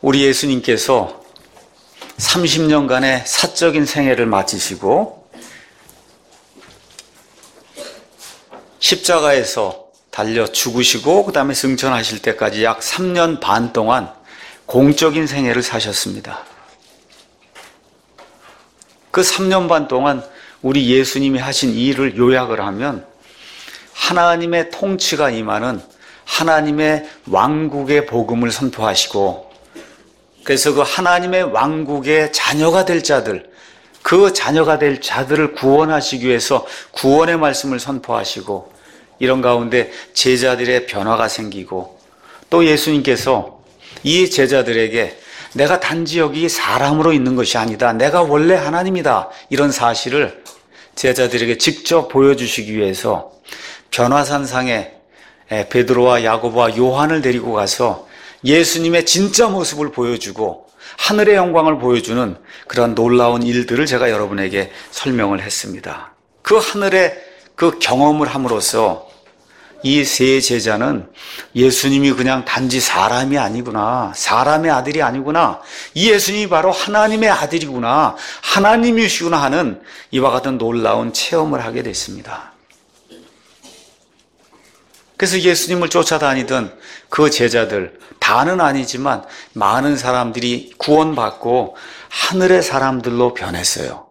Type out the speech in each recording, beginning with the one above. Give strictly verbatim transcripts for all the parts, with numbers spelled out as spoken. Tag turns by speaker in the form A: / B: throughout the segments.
A: 우리 예수님께서 삼십 년간의 사적인 생애를 마치시고 십자가에서 달려 죽으시고 그 다음에 승천하실 때까지 약 삼 년 반 동안 공적인 생애를 사셨습니다. 그 삼 년 반 동안 우리 예수님이 하신 일을 요약을 하면 하나님의 통치가 임하는 하나님의 왕국의 복음을 선포하시고, 그래서 그 하나님의 왕국의 자녀가 될 자들, 그 자녀가 될 자들을 구원하시기 위해서 구원의 말씀을 선포하시고, 이런 가운데 제자들의 변화가 생기고, 또 예수님께서 이 제자들에게 내가 단지 여기 사람으로 있는 것이 아니다, 내가 원래 하나님이다, 이런 사실을 제자들에게 직접 보여주시기 위해서 변화산상에 베드로와 야고보와 요한을 데리고 가서 예수님의 진짜 모습을 보여주고 하늘의 영광을 보여주는 그런 놀라운 일들을 제가 여러분에게 설명을 했습니다. 그 하늘의 그 경험을 함으로써 이 세 제자는 예수님이 그냥 단지 사람이 아니구나, 사람의 아들이 아니구나, 이 예수님이 바로 하나님의 아들이구나, 하나님이시구나 하는 이와 같은 놀라운 체험을 하게 됐습니다. 그래서 예수님을 쫓아다니던 그 제자들, 다는 아니지만 많은 사람들이 구원받고 하늘의 사람들로 변했어요.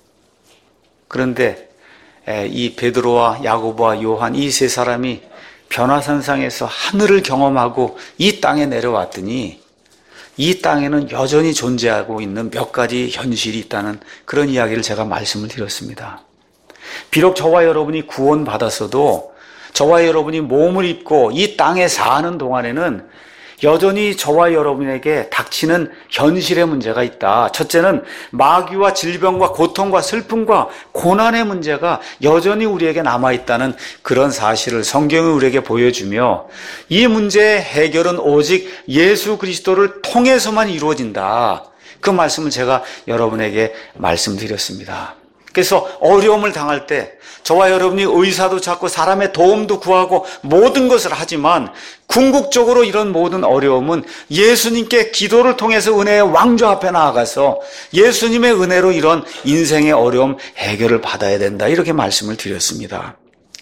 A: 그런데 이 베드로와 야고보와 요한 이 세 사람이 변화산상에서 하늘을 경험하고 이 땅에 내려왔더니 이 땅에는 여전히 존재하고 있는 몇 가지 현실이 있다는 그런 이야기를 제가 말씀을 드렸습니다. 비록 저와 여러분이 구원받았어도 저와 여러분이 몸을 입고 이 땅에 사는 동안에는 여전히 저와 여러분에게 닥치는 현실의 문제가 있다. 첫째는 마귀와 질병과 고통과 슬픔과 고난의 문제가 여전히 우리에게 남아있다는 그런 사실을 성경이 우리에게 보여주며, 이 문제의 해결은 오직 예수 그리스도를 통해서만 이루어진다. 그 말씀을 제가 여러분에게 말씀드렸습니다. 그래서 어려움을 당할 때 저와 여러분이 의사도 찾고 사람의 도움도 구하고 모든 것을 하지만 궁극적으로 이런 모든 어려움은 예수님께 기도를 통해서 은혜의 왕좌 앞에 나아가서 예수님의 은혜로 이런 인생의 어려움 해결을 받아야 된다, 이렇게 말씀을 드렸습니다.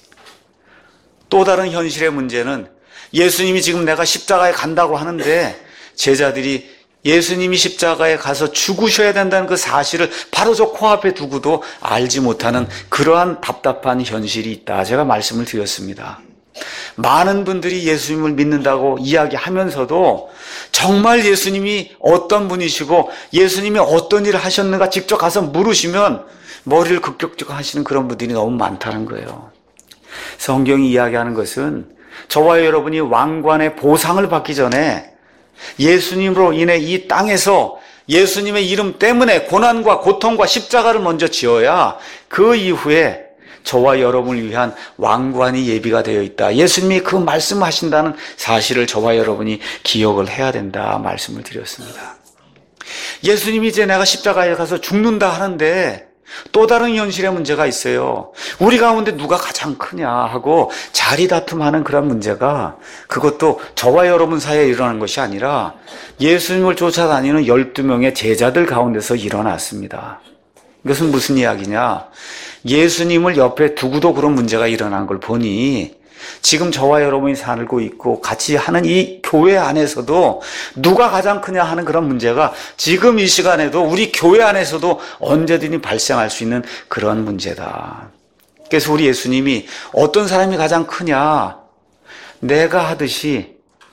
A: 또 다른 현실의 문제는 예수님이 지금 내가 십자가에 간다고 하는데 제자들이 예수님이 십자가에 가서 죽으셔야 된다는 그 사실을 바로 저 코앞에 두고도 알지 못하는 그러한 답답한 현실이 있다, 제가 말씀을 드렸습니다. 많은 분들이 예수님을 믿는다고 이야기하면서도 정말 예수님이 어떤 분이시고 예수님이 어떤 일을 하셨는가 직접 가서 물으시면 머리를 극격적 하시는 그런 분들이 너무 많다는 거예요. 성경이 이야기하는 것은 저와 여러분이 왕관의 보상을 받기 전에 예수님으로 인해 이 땅에서 예수님의 이름 때문에 고난과 고통과 십자가를 먼저 지어야 그 이후에 저와 여러분을 위한 왕관이 예비가 되어 있다, 예수님이 그 말씀하신다는 사실을 저와 여러분이 기억을 해야 된다 말씀을 드렸습니다. 예수님이 이제 내가 십자가에 가서 죽는다 하는데 또 다른 현실의 문제가 있어요. 우리 가운데 누가 가장 크냐 하고 자리 다툼하는 그런 문제가, 그것도 저와 여러분 사이에 일어난 것이 아니라 예수님을 쫓아다니는 열두 명의 제자들 가운데서 일어났습니다. 이것은 무슨 이야기냐? 예수님을 옆에 두고도 그런 문제가 일어난 걸 보니 지금 저와 여러분이 살고 있고 같이 하는 이 교회 안에서도 누가 가장 크냐 하는 그런 문제가 지금 이 시간에도 우리 교회 안에서도 언제든지 발생할 수 있는 그런 문제다. 그래서 우리 예수님이 어떤 사람이 가장 크냐, 내가 하듯이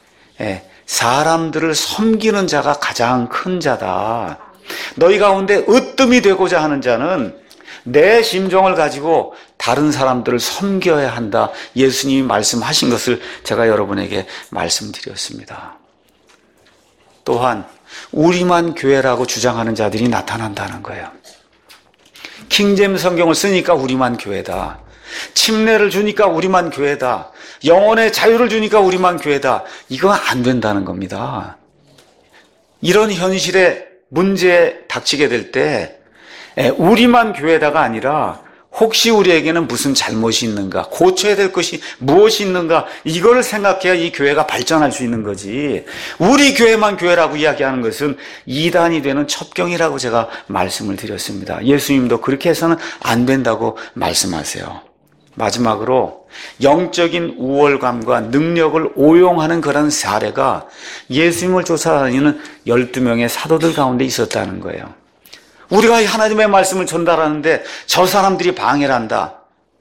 A: 사람들을 섬기는 자가 가장 큰 자다. 너희 가운데 으뜸이 되고자 하는 자는 내 심정을 가지고 다른 사람들을 섬겨야 한다, 예수님이 말씀하신 것을 제가 여러분에게 말씀드렸습니다. 또한 우리만 교회라고 주장하는 자들이 나타난다는 거예요. 킹제임스 성경을 쓰니까 우리만 교회다, 침례를 주니까 우리만 교회다, 영혼의 자유를 주니까 우리만 교회다. 이거 안 된다는 겁니다. 이런 현실의 문제에 닥치게 될 때 우리만 교회다가 아니라 혹시 우리에게는 무슨 잘못이 있는가, 고쳐야 될 것이 무엇이 있는가, 이걸 생각해야 이 교회가 발전할 수 있는 거지. 우리 교회만 교회라고 이야기하는 것은 이단이 되는 첩경이라고 제가 말씀을 드렸습니다. 예수님도 그렇게 해서는 안 된다고 말씀하세요. 마지막으로 영적인 우월감과 능력을 오용하는 그런 사례가 예수님을 쫓아다니는 열두 명의 사도들 가운데 있었다는 거예요. 우리가 하나님의 말씀을 전달하는데 저 사람들이 방해를 한다.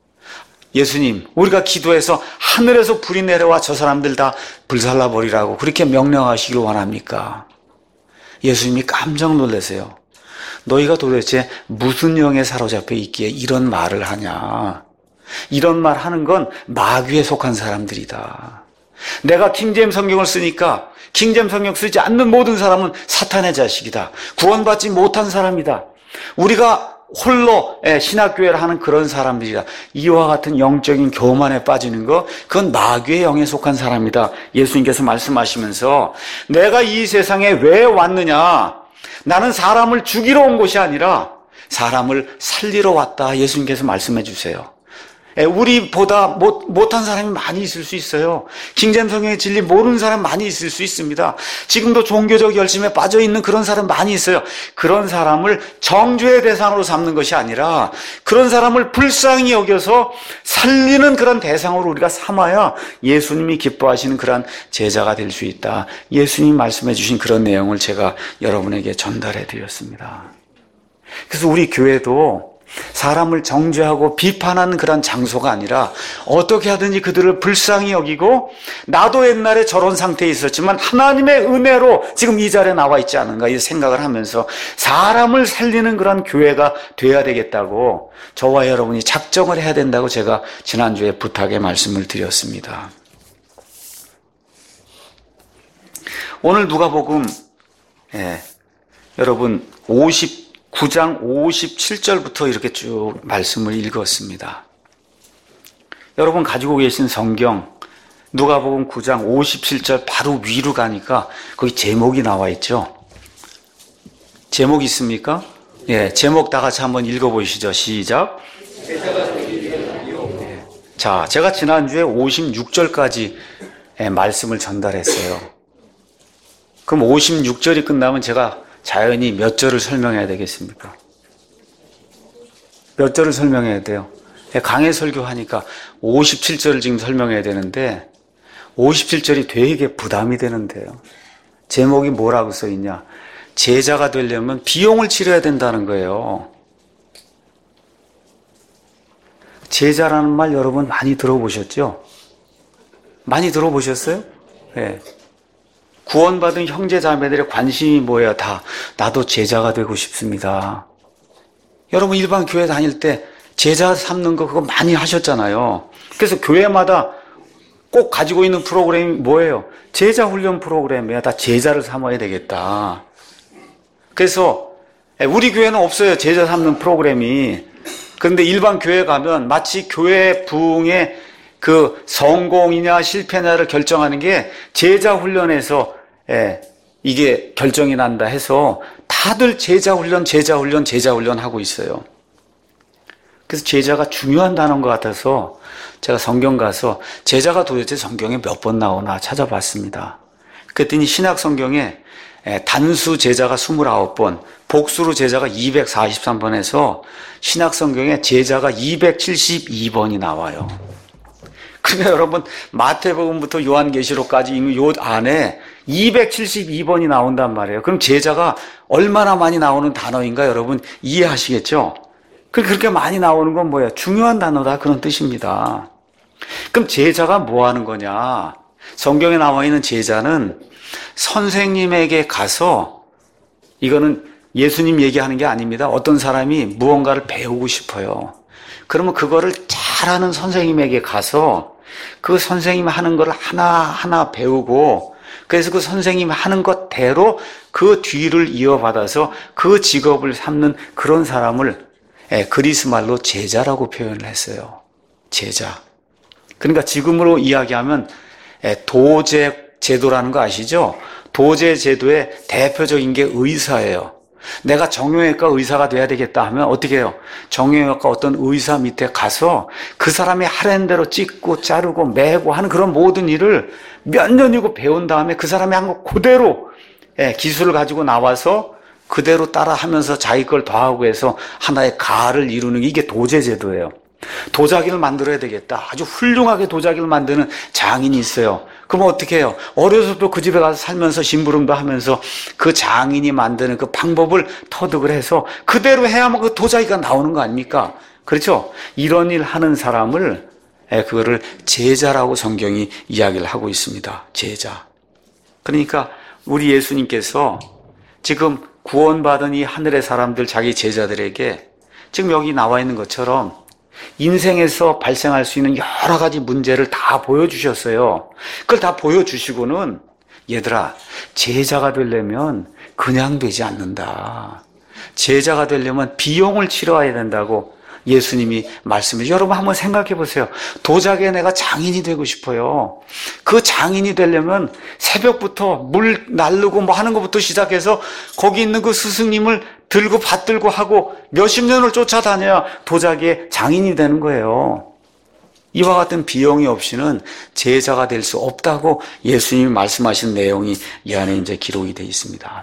A: 예수님, 우리가 기도해서 하늘에서 불이 내려와 저 사람들 다 불살라 버리라고 그렇게 명령하시길 원합니까? 예수님이 깜짝 놀라세요. 너희가 도대체 무슨 영에 사로잡혀 있기에 이런 말을 하냐? 이런 말 하는 건 마귀에 속한 사람들이다. 내가 킹제임 성경을 쓰니까 킹제임 성경 쓰지 않는 모든 사람은 사탄의 자식이다. 구원받지 못한 사람이다. 우리가 홀로 신학교회를 하는 그런 사람들이다. 이와 같은 영적인 교만에 빠지는 거, 그건 마귀의 영에 속한 사람이다. 예수님께서 말씀하시면서 내가 이 세상에 왜 왔느냐? 나는 사람을 죽이러 온 것이 아니라 사람을 살리러 왔다. 예수님께서 말씀해 주세요. 우리보다 못, 못한 사람이 많이 있을 수 있어요. 킹제임 성경의 진리 모르는 사람 많이 있을 수 있습니다. 지금도 종교적 열심에 빠져있는 그런 사람 많이 있어요. 그런 사람을 정죄의 대상으로 삼는 것이 아니라 그런 사람을 불쌍히 여겨서 살리는 그런 대상으로 우리가 삼아야 예수님이 기뻐하시는 그런 제자가 될 수 있다. 예수님 말씀해 주신 그런 내용을 제가 여러분에게 전달해 드렸습니다. 그래서 우리 교회도 사람을 정죄하고 비판하는 그런 장소가 아니라 어떻게 하든지 그들을 불쌍히 여기고 나도 옛날에 저런 상태에 있었지만 하나님의 은혜로 지금 이 자리에 나와 있지 않은가 이 생각을 하면서 사람을 살리는 그런 교회가 돼야 되겠다고 저와 여러분이 작정을 해야 된다고 제가 지난주에 부탁의 말씀을 드렸습니다. 오늘 누가복음 예, 여러분 오십구 장 오십칠 절부터 이렇게 쭉 말씀을 읽었습니다. 여러분 가지고 계신 성경 누가복음 구 장 오십칠 절 바로 위로 가니까 거기 제목이 나와 있죠. 제목 있습니까? 예, 제목 다 같이 한번 읽어보시죠. 시작. 예. 자, 제가 지난주에 오십육 절까지 예, 말씀을 전달했어요. 그럼 오십육 절이 끝나면 제가 자연히 몇 절을 설명해야 되겠습니까? 몇 절을 설명해야 돼요? 강해 설교하니까 오십칠 절을 지금 설명해야 되는데 오십칠 절이 되게 부담이 되는데요. 제목이 뭐라고 써 있냐? 제자가 되려면 비용을 치러야 된다는 거예요. 제자라는 말 여러분 많이 들어보셨죠? 많이 들어보셨어요? 네. 구원받은 형제 자매들의 관심이 뭐예요? 다 나도 제자가 되고 싶습니다. 여러분 일반 교회 다닐 때 제자 삼는 거 그거 많이 하셨잖아요. 그래서 교회마다 꼭 가지고 있는 프로그램이 뭐예요? 제자 훈련 프로그램이야. 다 제자를 삼아야 되겠다. 그래서 우리 교회는 없어요. 제자 삼는 프로그램이. 그런데 일반 교회 가면 마치 교회 부흥의 그 성공이냐 실패냐를 결정하는 게 제자 훈련에서 예, 이게 결정이 난다 해서 다들 제자 훈련, 제자 훈련, 제자 훈련 하고 있어요. 그래서 제자가 중요한 단어인 것 같아서 제가 성경 가서 제자가 도대체 성경에 몇 번 나오나 찾아봤습니다. 그랬더니 신약 성경에 단수 제자가 이십구 번, 복수로 제자가 이백사십삼 번에서 신약 성경에 제자가 이백칠십이 번이 나와요. 그러니까 여러분 마태복음부터 요한계시록까지 있는 요 안에 이백칠십이 번이 나온단 말이에요. 그럼 제자가 얼마나 많이 나오는 단어인가 여러분 이해하시겠죠? 그렇게 많이 나오는 건 뭐예요? 중요한 단어다 그런 뜻입니다. 그럼 제자가 뭐 하는 거냐? 성경에 나와 있는 제자는 선생님에게 가서 이거는 예수님 얘기하는 게 아닙니다. 어떤 사람이 무언가를 배우고 싶어요. 그러면 그거를 잘하는 선생님에게 가서 그 선생님 하는 걸 하나하나 배우고 그래서 그 선생님 하는 것대로 그 뒤를 이어받아서 그 직업을 삼는 그런 사람을 그리스 말로 제자라고 표현을 했어요. 제자. 그러니까 지금으로 이야기하면 도제 제도라는 거 아시죠? 도제 제도의 대표적인 게 의사예요. 내가 정형외과 의사가 돼야 되겠다 하면 어떻게 해요? 정형외과 어떤 의사 밑에 가서 그 사람이 하라는 대로 찍고 자르고 매고 하는 그런 모든 일을 몇 년이고 배운 다음에 그 사람이 한 거 그대로 기술을 가지고 나와서 그대로 따라하면서 자기 걸 더하고 해서 하나의 가를 이루는 게 이게 도제제도예요. 도자기를 만들어야 되겠다. 아주 훌륭하게 도자기를 만드는 장인이 있어요. 그럼 어떻게 해요? 어려서부터 그 집에 가서 살면서 심부름도 하면서 그 장인이 만드는 그 방법을 터득을 해서 그대로 해야만 그 도자기가 나오는 거 아닙니까? 그렇죠? 이런 일 하는 사람을, 그거를 제자라고 성경이 이야기를 하고 있습니다. 제자. 그러니까 우리 예수님께서 지금 구원받은 이 하늘의 사람들, 자기 제자들에게 지금 여기 나와 있는 것처럼 인생에서 발생할 수 있는 여러 가지 문제를 다 보여주셨어요. 그걸 다 보여주시고는 얘들아, 제자가 되려면 그냥 되지 않는다. 제자가 되려면 비용을 치러야 된다고 예수님이 말씀해. 여러분 한번 생각해 보세요. 도자기에 내가 장인이 되고 싶어요. 그 장인이 되려면 새벽부터 물 날르고 뭐 하는 것부터 시작해서 거기 있는 그 스승님을 들고 받들고 하고 몇십 년을 쫓아다녀야 도자기의 장인이 되는 거예요. 이와 같은 비용이 없이는 제자가 될 수 없다고 예수님이 말씀하신 내용이 이 안에 이제 기록이 되어 있습니다.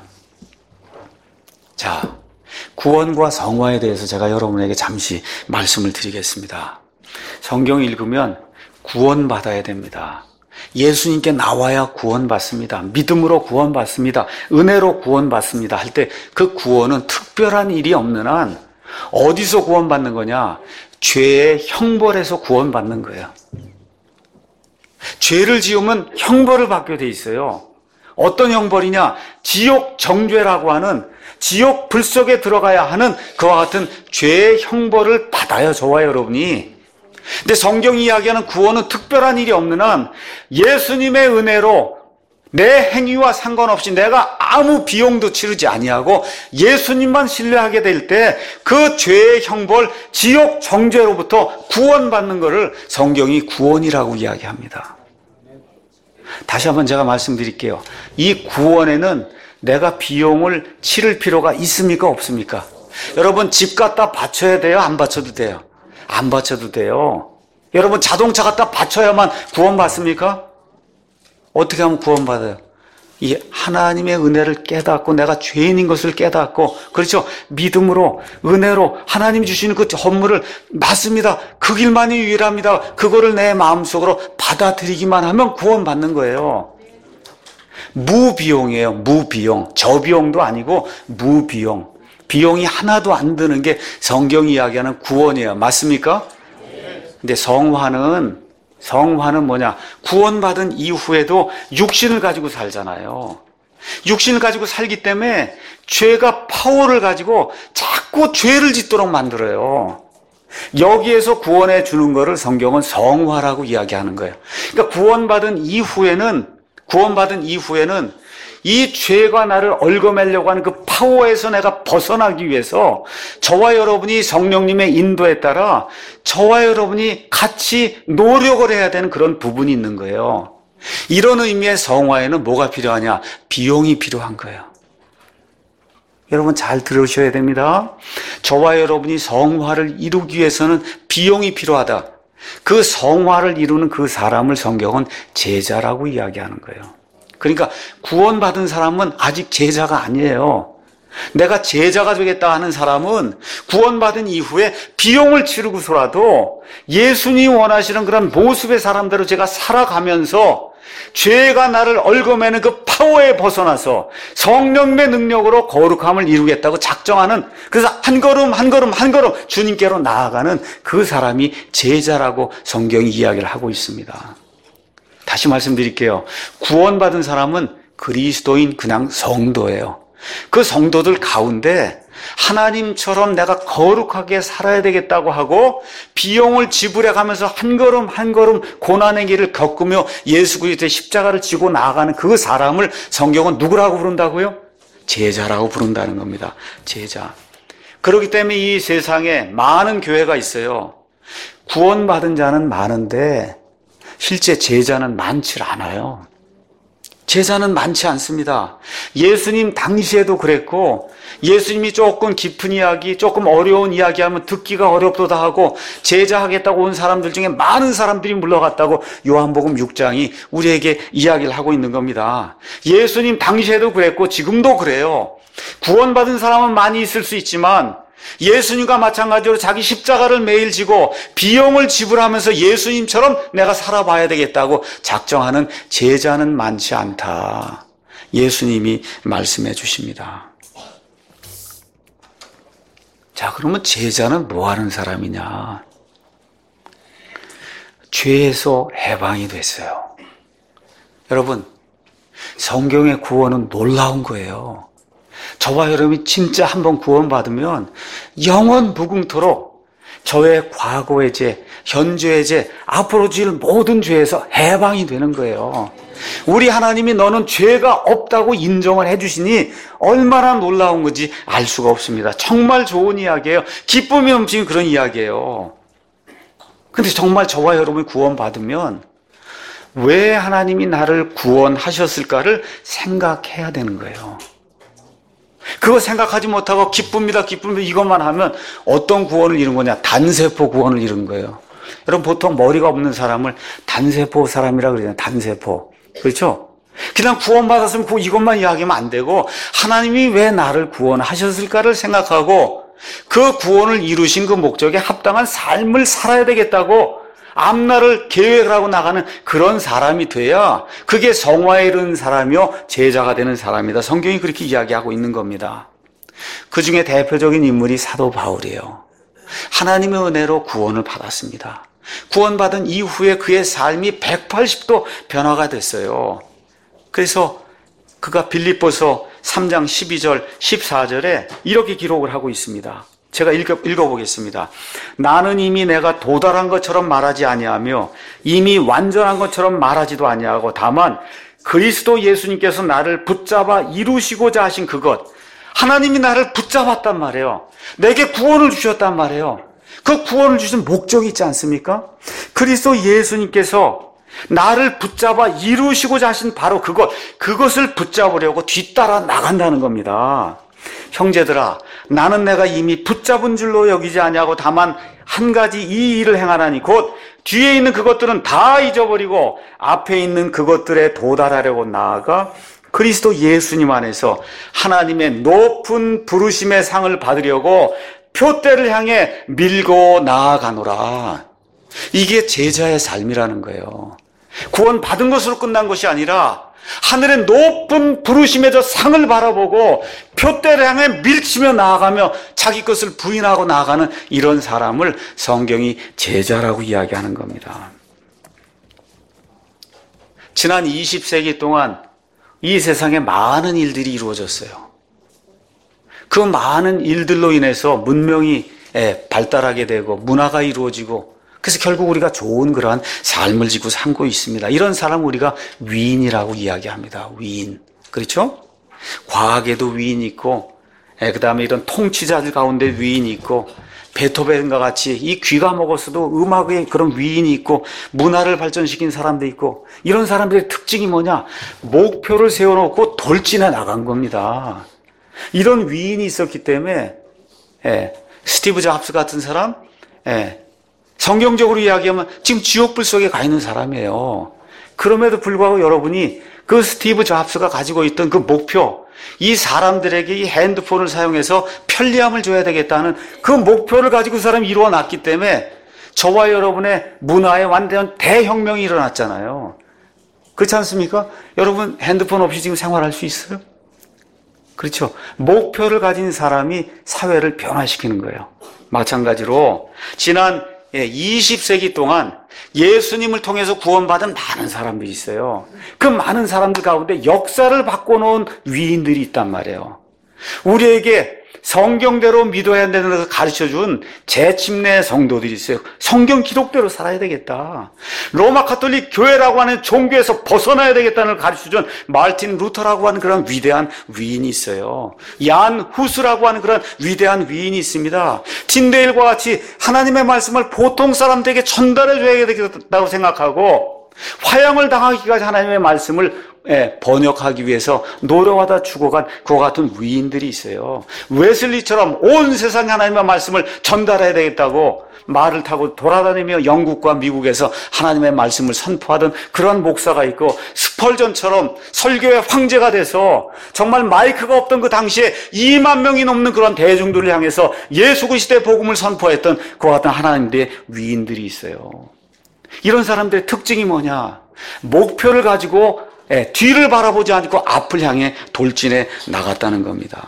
A: 자, 구원과 성화에 대해서 제가 여러분에게 잠시 말씀을 드리겠습니다. 성경 읽으면 구원받아야 됩니다. 예수님께 나와야 구원받습니다. 믿음으로 구원받습니다. 은혜로 구원받습니다. 할 때 그 구원은 특별한 일이 없는 한 어디서 구원받는 거냐? 죄의 형벌에서 구원받는 거예요. 죄를 지으면 형벌을 받게 돼 있어요. 어떤 형벌이냐? 지옥 정죄라고 하는 지옥 불 속에 들어가야 하는 그와 같은 죄의 형벌을 받아요, 저와 여러분이. 근데 성경이 이야기하는 구원은 특별한 일이 없는 한 예수님의 은혜로 내 행위와 상관없이 내가 아무 비용도 치르지 아니하고 예수님만 신뢰하게 될 때 그 죄의 형벌, 지옥 정죄로부터 구원받는 것을 성경이 구원이라고 이야기합니다. 다시 한번 제가 말씀드릴게요. 이 구원에는 내가 비용을 치를 필요가 있습니까? 없습니까? 여러분 집 갖다 바쳐야 돼요? 안 바쳐도 돼요? 안 바쳐도 돼요. 여러분 자동차 갖다 바쳐야만 구원받습니까? 어떻게 하면 구원받아요? 이 하나님의 은혜를 깨닫고 내가 죄인인 것을 깨닫고, 그렇죠? 믿음으로 은혜로 하나님 주시는 그 선물을 맞습니다. 그 길만이 유일합니다. 그거를 내 마음속으로 받아들이기만 하면 구원받는 거예요. 무비용이에요. 무비용. 저비용도 아니고 무비용. 비용이 하나도 안 드는 게 성경이 이야기하는 구원이에요. 맞습니까? 근데 성화는 성화는 뭐냐? 구원받은 이후에도 육신을 가지고 살잖아요. 육신을 가지고 살기 때문에 죄가 파워를 가지고 자꾸 죄를 짓도록 만들어요. 여기에서 구원해 주는 것을 성경은 성화라고 이야기하는 거예요. 그러니까 구원받은 이후에는 구원받은 이후에는 이 죄가 나를 얽어매려고 하는 그 파워에서 내가 벗어나기 위해서 저와 여러분이 성령님의 인도에 따라 저와 여러분이 같이 노력을 해야 되는 그런 부분이 있는 거예요. 이런 의미의 성화에는 뭐가 필요하냐? 비용이 필요한 거예요. 여러분 잘 들으셔야 됩니다. 저와 여러분이 성화를 이루기 위해서는 비용이 필요하다. 그 성화를 이루는 그 사람을 성경은 제자라고 이야기하는 거예요. 그러니까 구원받은 사람은 아직 제자가 아니에요. 내가 제자가 되겠다 하는 사람은 구원받은 이후에 비용을 치르고서라도 예수님이 원하시는 그런 모습의 사람대로 제가 살아가면서 죄가 나를 얽어매는 그 파워에 벗어나서 성령의 능력으로 거룩함을 이루겠다고 작정하는, 그래서 한 걸음 한 걸음 한 걸음 주님께로 나아가는 그 사람이 제자라고 성경이 이야기를 하고 있습니다. 다시 말씀드릴게요. 구원받은 사람은 그리스도인 그냥 성도예요. 그 성도들 가운데 하나님처럼 내가 거룩하게 살아야 되겠다고 하고 비용을 지불해 가면서 한 걸음 한 걸음 고난의 길을 겪으며 예수 그리스도의 십자가를 지고 나아가는 그 사람을 성경은 누구라고 부른다고요? 제자라고 부른다는 겁니다. 제자. 그렇기 때문에 이 세상에 많은 교회가 있어요. 구원받은 자는 많은데 실제 제자는 많지 않아요. 제자는 많지 않습니다. 예수님 당시에도 그랬고, 예수님이 조금 깊은 이야기, 조금 어려운 이야기하면 듣기가 어렵도다 하고 제자하겠다고 온 사람들 중에 많은 사람들이 물러갔다고 요한복음 육 장이 우리에게 이야기를 하고 있는 겁니다. 예수님 당시에도 그랬고 지금도 그래요. 구원받은 사람은 많이 있을 수 있지만 예수님과 마찬가지로 자기 십자가를 매일 지고 비용을 지불하면서 예수님처럼 내가 살아봐야 되겠다고 작정하는 제자는 많지 않다. 예수님이 말씀해 주십니다. 자, 그러면 제자는 뭐 하는 사람이냐? 죄에서 해방이 됐어요. 여러분, 성경의 구원은 놀라운 거예요. 저와 여러분이 진짜 한번 구원받으면 영원 무궁토록 저의 과거의 죄, 현재의 죄, 앞으로 지을 모든 죄에서 해방이 되는 거예요. 우리 하나님이 너는 죄가 없다고 인정을 해주시니 얼마나 놀라운 건지 알 수가 없습니다. 정말 좋은 이야기예요. 기쁨이 넘치는 그런 이야기예요. 근데 정말 저와 여러분이 구원받으면 왜 하나님이 나를 구원하셨을까를 생각해야 되는 거예요. 그거 생각하지 못하고 기쁩니다, 기쁩니다 이것만 하면 어떤 구원을 이룬 거냐? 단세포 구원을 이룬 거예요. 여러분 보통 머리가 없는 사람을 단세포 사람이라 그러잖아요. 단세포. 그렇죠? 그냥 구원받았으면 그 이것만 이야기하면 안 되고 하나님이 왜 나를 구원하셨을까를 생각하고 그 구원을 이루신 그 목적에 합당한 삶을 살아야 되겠다고 앞날을 계획을 하고 나가는 그런 사람이 돼야 그게 성화에 이르는 사람이요 제자가 되는 사람이다. 성경이 그렇게 이야기하고 있는 겁니다. 그 중에 대표적인 인물이 사도 바울이에요. 하나님의 은혜로 구원을 받았습니다. 구원받은 이후에 그의 삶이 백팔십 도 변화가 됐어요. 그래서 그가 빌립보서 삼 장 십이 절 십사 절에 이렇게 기록을 하고 있습니다. 제가 읽어, 읽어보겠습니다. 나는 이미 내가 도달한 것처럼 말하지 아니하며 이미 완전한 것처럼 말하지도 아니하고 다만 그리스도 예수님께서 나를 붙잡아 이루시고자 하신 그것, 하나님이 나를 붙잡았단 말이에요. 내게 구원을 주셨단 말이에요. 그 구원을 주신 목적이 있지 않습니까? 그리스도 예수님께서 나를 붙잡아 이루시고자 하신 바로 그것, 그것을 붙잡으려고 뒤따라 나간다는 겁니다. 형제들아, 나는 내가 이미 붙잡은 줄로 여기지 아니하고 다만 한 가지 이 일을 행하나니 곧 뒤에 있는 그것들은 다 잊어버리고 앞에 있는 그것들에 도달하려고 나아가 그리스도 예수님 안에서 하나님의 높은 부르심의 상을 받으려고 표대를 향해 밀고 나아가노라. 이게 제자의 삶이라는 거예요. 구원 받은 것으로 끝난 것이 아니라 하늘의 높은 부르심의 저 상을 바라보고 표대를 향해 밀치며 나아가며 자기 것을 부인하고 나아가는 이런 사람을 성경이 제자라고 이야기하는 겁니다. 지난 이십 세기 동안 이 세상에 많은 일들이 이루어졌어요. 그 많은 일들로 인해서 문명이 발달하게 되고 문화가 이루어지고 그래서 결국 우리가 좋은 그러한 삶을 지고 살고 있습니다. 이런 사람 우리가 위인이라고 이야기합니다. 위인. 그렇죠? 과학에도 위인이 있고, 그 다음에 이런 통치자들 가운데 위인이 있고, 베토벤과 같이 이 귀가 먹었어도 음악에 그런 위인이 있고, 문화를 발전시킨 사람도 있고, 이런 사람들의 특징이 뭐냐? 목표를 세워놓고 돌진해 나간 겁니다. 이런 위인이 있었기 때문에, 예, 스티브 잡스 같은 사람, 예, 성경적으로 이야기하면 지금 지옥불 속에 가 있는 사람이에요. 그럼에도 불구하고 여러분이 그 스티브 잡스가 가지고 있던 그 목표, 이 사람들에게 이 핸드폰을 사용해서 편리함을 줘야 되겠다는 그 목표를 가지고 그 사람이 이루어놨기 때문에 저와 여러분의 문화에 완전 대혁명이 일어났잖아요. 그렇지 않습니까? 여러분 핸드폰 없이 지금 생활할 수 있어요? 그렇죠. 목표를 가진 사람이 사회를 변화시키는 거예요. 마찬가지로 지난 이십 세기 동안 예수님을 통해서 구원받은 많은 사람들이 있어요. 그 많은 사람들 가운데 역사를 바꿔놓은 위인들이 있단 말이에요. 우리에게 성경대로 믿어야 되는 것을 가르쳐준 재침내 성도들이 있어요. 성경 기록대로 살아야 되겠다. 로마 가톨릭 교회라고 하는 종교에서 벗어나야 되겠다는 걸 가르쳐준 마르틴 루터라고 하는 그런 위대한 위인이 있어요. 얀 후스라고 하는 그런 위대한 위인이 있습니다. 틴데일과 같이 하나님의 말씀을 보통 사람들에게 전달해 줘야 되겠다고 생각하고 화양을 당하기까지 하나님의 말씀을 번역하기 위해서 노력하다 죽어간 그와 같은 위인들이 있어요. 웨슬리처럼 온 세상에 하나님의 말씀을 전달해야 되겠다고 말을 타고 돌아다니며 영국과 미국에서 하나님의 말씀을 선포하던 그런 목사가 있고, 스펄전처럼 설교의 황제가 돼서 정말 마이크가 없던 그 당시에 이만 명이 넘는 그런 대중들을 향해서 예수 그리스도의 복음을 선포했던 그와 같은 하나님의 위인들이 있어요. 이런 사람들의 특징이 뭐냐? 목표를 가지고 뒤를 바라보지 않고 앞을 향해 돌진해 나갔다는 겁니다.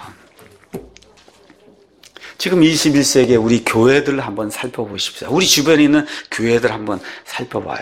A: 지금 이십일 세기에 우리 교회들을 한번 살펴보십시오. 우리 주변에 있는 교회들 한번 살펴봐요.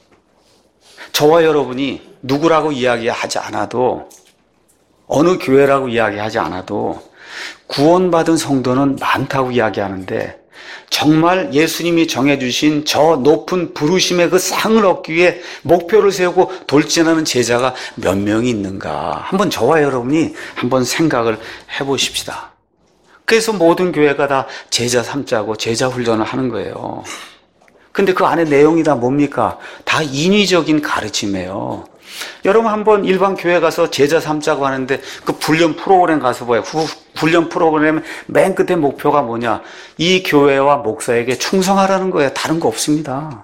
A: 저와 여러분이 누구라고 이야기하지 않아도, 어느 교회라고 이야기하지 않아도 구원받은 성도는 많다고 이야기하는데, 정말 예수님이 정해주신 저 높은 부르심의 그 상을 얻기 위해 목표를 세우고 돌진하는 제자가 몇 명이 있는가? 한번 저와 여러분이 한번 생각을 해보십시다. 그래서 모든 교회가 다 제자 삼자고 제자 훈련을 하는 거예요. 근데 그 안에 내용이 다 뭡니까? 다 인위적인 가르침이에요. 여러분 한번 일반 교회 가서 제자 삼자고 하는데 그 훈련 프로그램 가서 봐요. 후, 훈련 프로그램 맨 끝에 목표가 뭐냐? 이 교회와 목사에게 충성하라는 거예요. 다른 거 없습니다.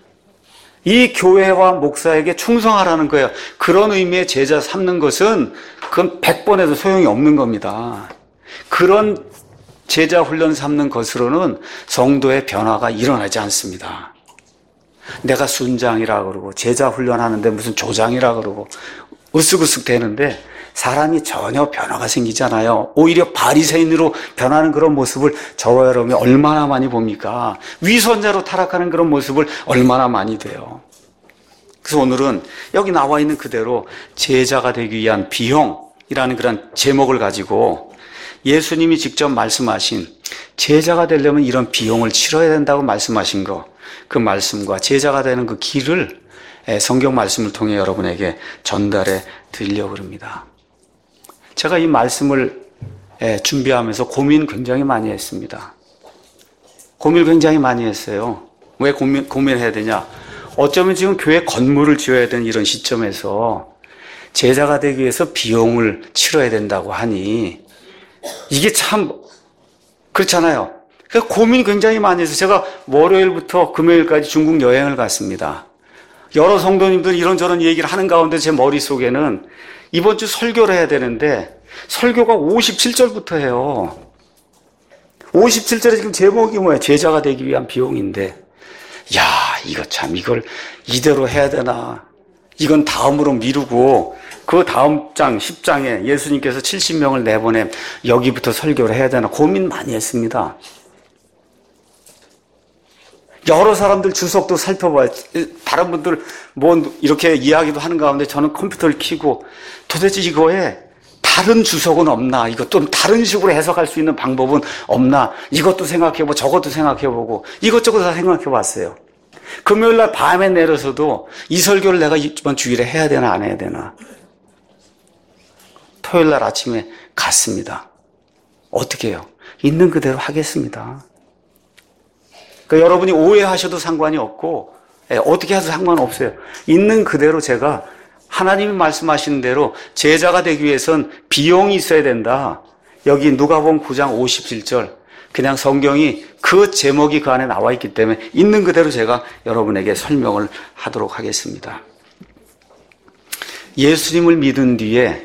A: 이 교회와 목사에게 충성하라는 거예요. 그런 의미의 제자 삼는 것은 그건 백 번 해도 소용이 없는 겁니다. 그런 제자 훈련 삼는 것으로는 성도의 변화가 일어나지 않습니다. 내가 순장이라 그러고 제자 훈련하는데 무슨 조장이라 그러고 으쓱으쓱 되는데 사람이 전혀 변화가 생기잖아요. 오히려 바리새인으로 변하는 그런 모습을 저와 여러분이 얼마나 많이 봅니까? 위선자로 타락하는 그런 모습을 얼마나 많이 돼요. 그래서 오늘은 여기 나와 있는 그대로 제자가 되기 위한 비용이라는 그런 제목을 가지고 예수님이 직접 말씀하신, 제자가 되려면 이런 비용을 치러야 된다고 말씀하신 거, 그 말씀과 제자가 되는 그 길을 성경 말씀을 통해 여러분에게 전달해 드리려고 합니다. 제가 이 말씀을 준비하면서 고민 굉장히 많이 했습니다. 고민을 굉장히 많이 했어요. 왜 고민, 고민해야 되냐? 어쩌면 지금 교회 건물을 지어야 되는 이런 시점에서 제자가 되기 위해서 비용을 치러야 된다고 하니 이게 참 그렇잖아요. 그래서 고민 굉장히 많이 해서 제가 월요일부터 금요일까지 중국 여행을 갔습니다. 여러 성도님들이 이런저런 얘기를 하는 가운데 제 머릿속에는 이번 주 설교를 해야 되는데 설교가 오십칠 절부터 해요. 오십칠 절에 지금 제목이 뭐예요? 제자가 되기 위한 비용인데, 야, 이거 참 이걸 이대로 해야 되나? 이건 다음으로 미루고 그 다음 장 십 장에 예수님께서 칠십 명을 내보내 여기부터 설교를 해야 되나 고민 많이 했습니다. 여러 사람들 주석도 살펴봐요. 다른 분들 뭐 이렇게 이야기도 하는 가운데 저는 컴퓨터를 켜고 도대체 이거에 다른 주석은 없나? 이것 좀 다른 식으로 해석할 수 있는 방법은 없나? 이것도 생각해보고 저것도 생각해보고 이것저것 다 생각해봤어요. 금요일날 밤에 내려서도 이 설교를 내가 이번 주일에 해야 되나 안 해야 되나? 토요일날 아침에 갔습니다. 어떻게 해요? 있는 그대로 하겠습니다. 그러니까 여러분이 오해하셔도 상관이 없고 어떻게 해도 상관없어요. 있는 그대로 제가 하나님이 말씀하시는 대로 제자가 되기 위해선 비용이 있어야 된다. 여기 누가복음 구 장 오십칠 절 그냥 성경이 그 제목이 그 안에 나와 있기 때문에 있는 그대로 제가 여러분에게 설명을 하도록 하겠습니다. 예수님을 믿은 뒤에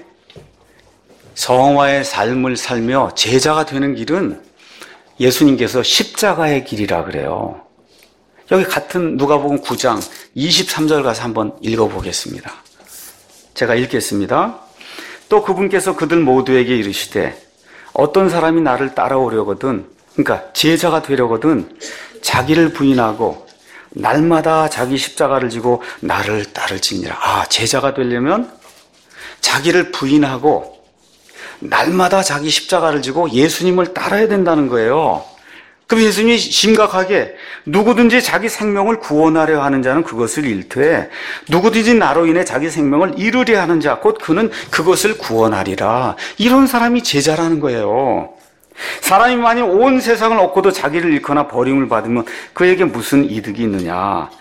A: 성화의 삶을 살며 제자가 되는 길은 예수님께서 십자가의 길이라 그래요. 여기 같은 누가복음 구 장 이십삼 절 가서 한번 읽어보겠습니다. 제가 읽겠습니다. 또 그분께서 그들 모두에게 이르시되 어떤 사람이 나를 따라오려거든, 그러니까 제자가 되려거든 자기를 부인하고 날마다 자기 십자가를 지고 나를 따를지니라. 아, 제자가 되려면 자기를 부인하고 날마다 자기 십자가를 지고 예수님을 따라야 된다는 거예요. 그럼 예수님이 심각하게 누구든지 자기 생명을 구원하려 하는 자는 그것을 잃되 누구든지 나로 인해 자기 생명을 잃으려 하는 자 곧 그는 그것을 구원하리라. 이런 사람이 제자라는 거예요. 사람이 만약 온 세상을 얻고도 자기를 잃거나 버림을 받으면 그에게 무슨 이득이 있느냐.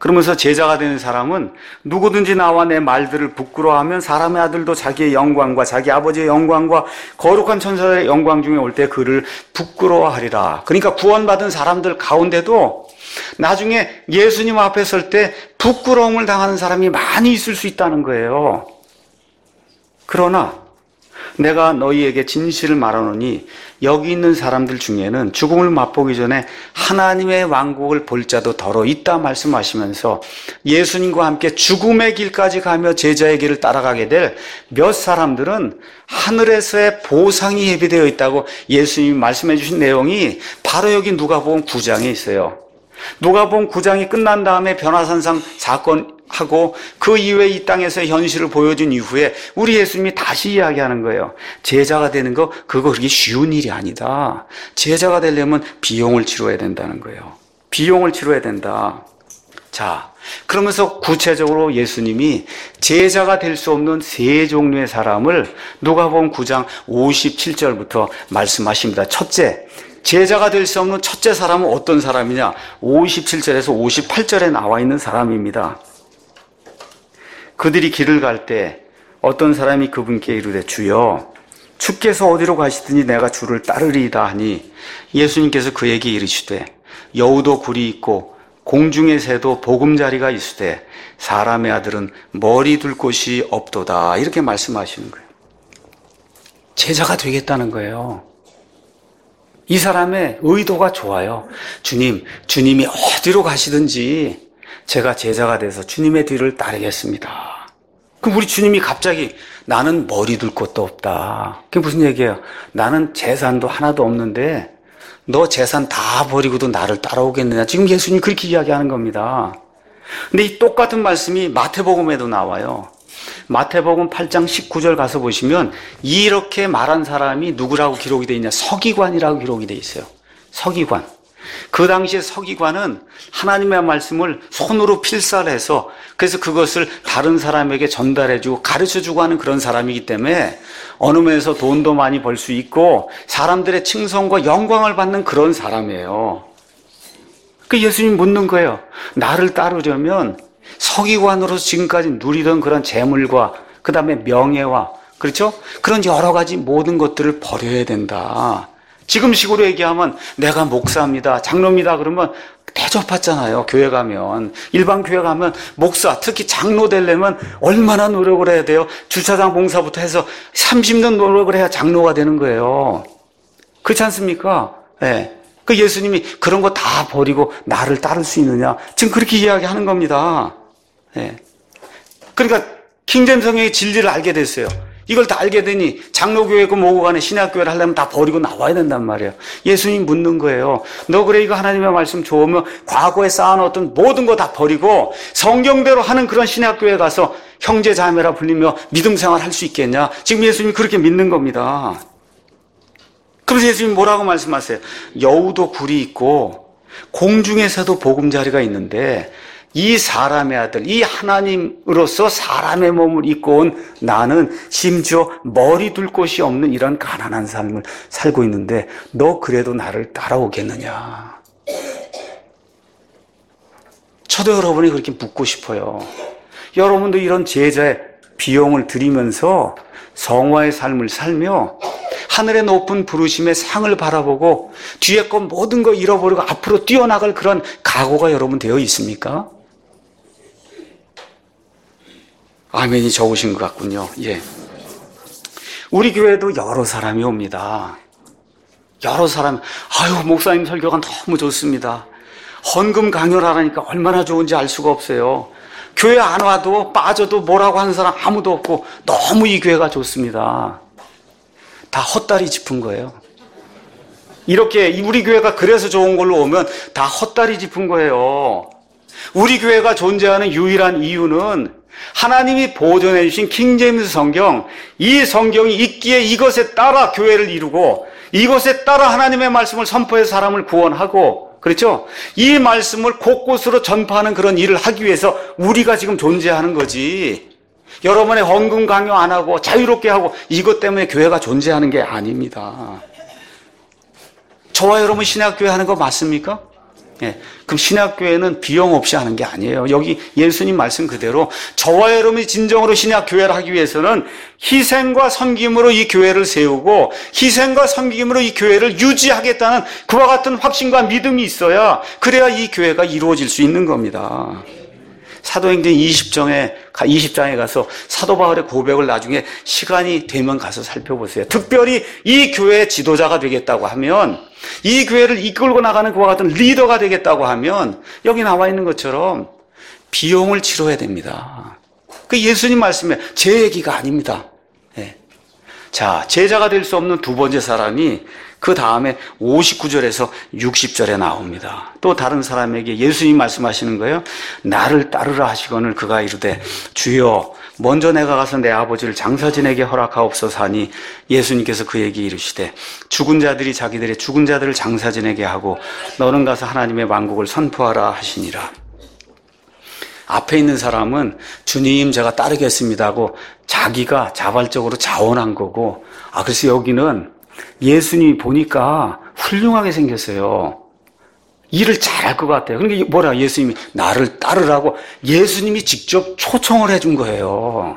A: 그러면서 제자가 되는 사람은 누구든지 나와 내 말들을 부끄러워하면 사람의 아들도 자기의 영광과 자기 아버지의 영광과 거룩한 천사의 영광 중에 올 때 그를 부끄러워하리라. 그러니까 구원받은 사람들 가운데도 나중에 예수님 앞에 설 때 부끄러움을 당하는 사람이 많이 있을 수 있다는 거예요. 그러나 내가 너희에게 진실을 말하노니 여기 있는 사람들 중에는 죽음을 맛보기 전에 하나님의 왕국을 볼 자도 더러 있다 말씀하시면서 예수님과 함께 죽음의 길까지 가며 제자의 길을 따라가게 될 몇 사람들은 하늘에서의 보상이 예비되어 있다고 예수님이 말씀해 주신 내용이 바로 여기 누가복음 구 장에 있어요. 누가복음 구 장이 끝난 다음에 변화산상 사건하고 그 이후에 이 땅에서의 현실을 보여준 이후에 우리 예수님이 다시 이야기하는 거예요. 제자가 되는 거 그거 그렇게 쉬운 일이 아니다. 제자가 되려면 비용을 치러야 된다는 거예요. 비용을 치러야 된다. 자, 그러면서 구체적으로 예수님이 제자가 될 수 없는 세 종류의 사람을 누가복음 구 장 오십칠 절부터 말씀하십니다. 첫째, 제자가 될 수 없는 첫째 사람은 어떤 사람이냐? 오십칠 절에서 오십팔 절에 나와 있는 사람입니다. 그들이 길을 갈 때 어떤 사람이 그분께 이르되 주여 주께서 어디로 가시더니 내가 주를 따르리이다 하니 예수님께서 그에게 이르시되 여우도 굴이 있고 공중의 새도 보금자리가 있으되 사람의 아들은 머리 둘 곳이 없도다. 이렇게 말씀하시는 거예요. 제자가 되겠다는 거예요. 이 사람의 의도가 좋아요. 주님, 주님이 어디로 가시든지 제가 제자가 돼서 주님의 뒤를 따르겠습니다. 그럼 우리 주님이 갑자기 나는 머리 둘 곳도 없다. 그게 무슨 얘기예요? 나는 재산도 하나도 없는데 너 재산 다 버리고도 나를 따라오겠느냐. 지금 예수님이 그렇게 이야기하는 겁니다. 근데 이 똑같은 말씀이 마태복음에도 나와요. 마태복음 팔 장 십구 절 가서 보시면 이렇게 말한 사람이 누구라고 기록이 되어 있냐? 서기관이라고 기록이 되어 있어요. 서기관. 그 당시에 서기관은 하나님의 말씀을 손으로 필사해서 그래서 그것을 다른 사람에게 전달해주고 가르쳐주고 하는 그런 사람이기 때문에 어느 면에서 돈도 많이 벌 수 있고 사람들의 칭송과 영광을 받는 그런 사람이에요. 그 예수님 묻는 거예요. 나를 따르려면 서기관으로서 지금까지 누리던 그런 재물과 그 다음에 명예와 그렇죠? 그런 여러 가지 모든 것들을 버려야 된다. 지금 식으로 얘기하면 내가 목사입니다, 장로입니다 그러면 대접받잖아요. 교회 가면 일반 교회 가면 목사 특히 장로 되려면 얼마나 노력을 해야 돼요? 주차장 봉사부터 해서 삼십 년 노력을 해야 장로가 되는 거예요. 그렇지 않습니까? 네. 그 예수님이 그런 거 다 버리고 나를 따를 수 있느냐? 지금 그렇게 이야기하는 겁니다. 네. 그러니까 킹제임스 성경의 진리를 알게 됐어요. 이걸 다 알게 되니 장로교회고 뭐고 간에 신학교회를 하려면 다 버리고 나와야 된단 말이에요. 예수님이 묻는 거예요. 너 그래 이거 하나님의 말씀 좋으면 과거에 쌓아놓았던 모든 거 다 버리고 성경대로 하는 그런 신학교회 가서 형제 자매라 불리며 믿음 생활 할 수 있겠냐? 지금 예수님이 그렇게 믿는 겁니다. 그래서 예수님이 뭐라고 말씀하세요? 여우도 굴이 있고 공중에서도 보금자리가 있는데 이 사람의 아들, 이 하나님으로서 사람의 몸을 입고 온 나는 심지어 머리 둘 곳이 없는 이런 가난한 삶을 살고 있는데 너 그래도 나를 따라오겠느냐? 저도 여러분이 그렇게 묻고 싶어요. 여러분도 이런 제자의 비용을 들이면서 성화의 삶을 살며 하늘의 높은 부르심의 상을 바라보고 뒤에 것 모든 거 잃어버리고 앞으로 뛰어나갈 그런 각오가 여러분 되어 있습니까? 아멘이 적으신 것 같군요. 예. 우리 교회도 여러 사람이 옵니다. 여러 사람, 아유, 목사님 설교가 너무 좋습니다. 헌금 강요를 하라니까 얼마나 좋은지 알 수가 없어요. 교회 안 와도 빠져도 뭐라고 하는 사람 아무도 없고 너무 이 교회가 좋습니다. 다 헛다리 짚은 거예요. 이렇게 우리 교회가 그래서 좋은 걸로 오면 다 헛다리 짚은 거예요. 우리 교회가 존재하는 유일한 이유는 하나님이 보존해 주신 킹제임스 성경, 이 성경이 있기에 이것에 따라 교회를 이루고 이것에 따라 하나님의 말씀을 선포해서 사람을 구원하고 그렇죠? 이 말씀을 곳곳으로 전파하는 그런 일을 하기 위해서 우리가 지금 존재하는 거지. 여러분의 헌금 강요 안 하고 자유롭게 하고 이것 때문에 교회가 존재하는 게 아닙니다. 저와 여러분 신학교회 하는 거 맞습니까? 예, 그럼 신약교회는 비용 없이 하는 게 아니에요. 여기 예수님 말씀 그대로 저와 여러분이 진정으로 신약교회를 하기 위해서는 희생과 섬김으로 이 교회를 세우고 희생과 섬김으로 이 교회를 유지하겠다는 그와 같은 확신과 믿음이 있어야 그래야 이 교회가 이루어질 수 있는 겁니다. 사도행전 이십 장에, 이십 장에 가서 사도 바울의 고백을 나중에 시간이 되면 가서 살펴보세요. 특별히 이 교회의 지도자가 되겠다고 하면, 이 교회를 이끌고 나가는 그와 같은 리더가 되겠다고 하면 여기 나와 있는 것처럼 비용을 치러야 됩니다. 그 예수님 말씀에 제 얘기가 아닙니다. 네. 자, 제자가 될 수 없는 두 번째 사람이 그 다음에 오십구 절에서 육십 절에 나옵니다. 또 다른 사람에게 예수님 말씀하시는 거예요. 나를 따르라 하시거늘 그가 이르되 주여 먼저 내가 가서 내 아버지를 장사진에게 허락하옵소서 하니 예수님께서 그에게 이르시되 죽은 자들이 자기들의 죽은 자들을 장사진에게 하고 너는 가서 하나님의 왕국을 선포하라 하시니라. 앞에 있는 사람은 주님 제가 따르겠습니다 하고 자기가 자발적으로 자원한 거고, 아 그래서 여기는 예수님이 보니까 훌륭하게 생겼어요. 일을 잘할 것 같아요. 그러니까 뭐라 예수님이 나를 따르라고 예수님이 직접 초청을 해준 거예요.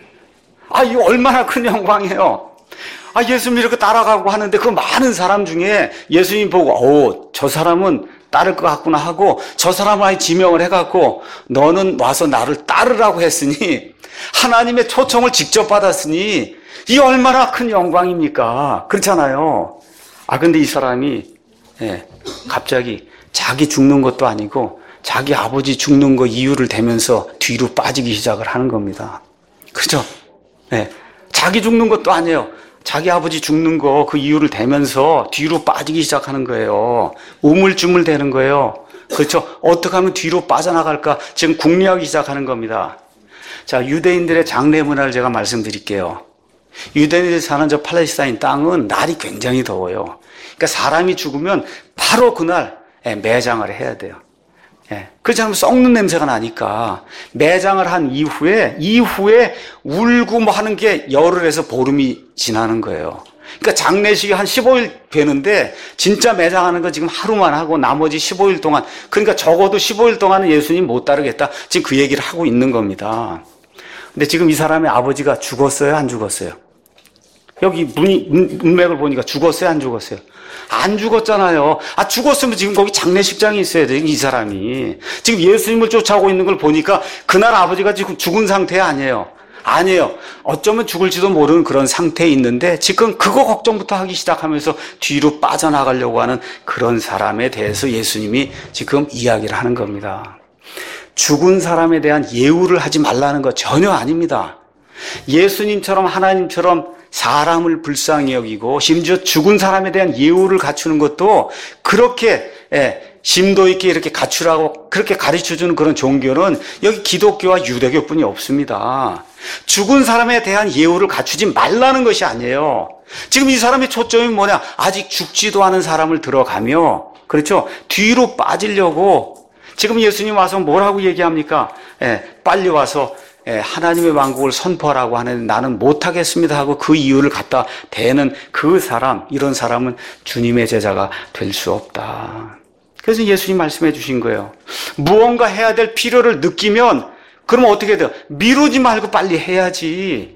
A: 아 이거 얼마나 큰 영광이에요. 아 예수님 이렇게 따라가고 하는데 그 많은 사람 중에 예수님 보고 오, 저 사람은 따를 것 같구나 하고 저 사람을 아예 지명을 해갖고 너는 와서 나를 따르라고 했으니 하나님의 초청을 직접 받았으니 이 얼마나 큰 영광입니까? 그렇잖아요. 아 근데 이 사람이 예, 갑자기 자기 죽는 것도 아니고 자기 아버지 죽는 거 이유를 대면서 뒤로 빠지기 시작을 하는 겁니다. 그죠? 예, 자기 죽는 것도 아니에요. 자기 아버지 죽는 거 그 이유를 대면서 뒤로 빠지기 시작하는 거예요. 우물쭈물 대는 거예요. 그렇죠? 어떻게 하면 뒤로 빠져나갈까 지금 궁리하기 시작하는 겁니다. 자, 유대인들의 장례 문화를 제가 말씀드릴게요. 유대인들이 사는 저 팔레스타인 땅은 날이 굉장히 더워요. 그러니까 사람이 죽으면 바로 그날 매장을 해야 돼요. 예. 그렇지 않으면 썩는 냄새가 나니까 매장을 한 이후에 이후에 울고 뭐 하는 게 열흘에서 보름이 지나는 거예요. 그러니까 장례식이 한 십오 일 되는데 진짜 매장하는 거 지금 하루만 하고 나머지 십오 일 동안, 그러니까 적어도 십오 일 동안은 예수님 못 따르겠다 지금 그 얘기를 하고 있는 겁니다. 근데 지금 이 사람의 아버지가 죽었어요, 안 죽었어요? 여기 문이, 문맥을 보니까 죽었어요, 안 죽었어요? 안 죽었잖아요. 아, 죽었으면 지금 거기 장례식장에 있어야 돼요, 이 사람이. 지금 예수님을 쫓아오고 있는 걸 보니까 그날 아버지가 지금 죽은 상태 아니에요. 아니에요. 어쩌면 죽을지도 모르는 그런 상태에 있는데 지금 그거 걱정부터 하기 시작하면서 뒤로 빠져나가려고 하는 그런 사람에 대해서 예수님이 지금 이야기를 하는 겁니다. 죽은 사람에 대한 예우를 하지 말라는 거 전혀 아닙니다. 예수님처럼 하나님처럼 사람을 불쌍히 여기고 심지어 죽은 사람에 대한 예우를 갖추는 것도 그렇게 예, 심도 있게 이렇게 갖추라고 그렇게 가르쳐주는 그런 종교는 여기 기독교와 유대교뿐이 없습니다. 죽은 사람에 대한 예우를 갖추지 말라는 것이 아니에요. 지금 이 사람의 초점이 뭐냐? 아직 죽지도 않은 사람을 들어가며, 그렇죠? 뒤로 빠지려고 지금 예수님 와서 뭐라고 얘기합니까? 예, 빨리 와서 예, 하나님의 왕국을 선포하라고 하는데 나는 못하겠습니다 하고 그 이유를 갖다 대는 그 사람, 이런 사람은 주님의 제자가 될 수 없다. 그래서 예수님 말씀해 주신 거예요. 무언가 해야 될 필요를 느끼면 그러면 어떻게 돼요? 미루지 말고 빨리 해야지.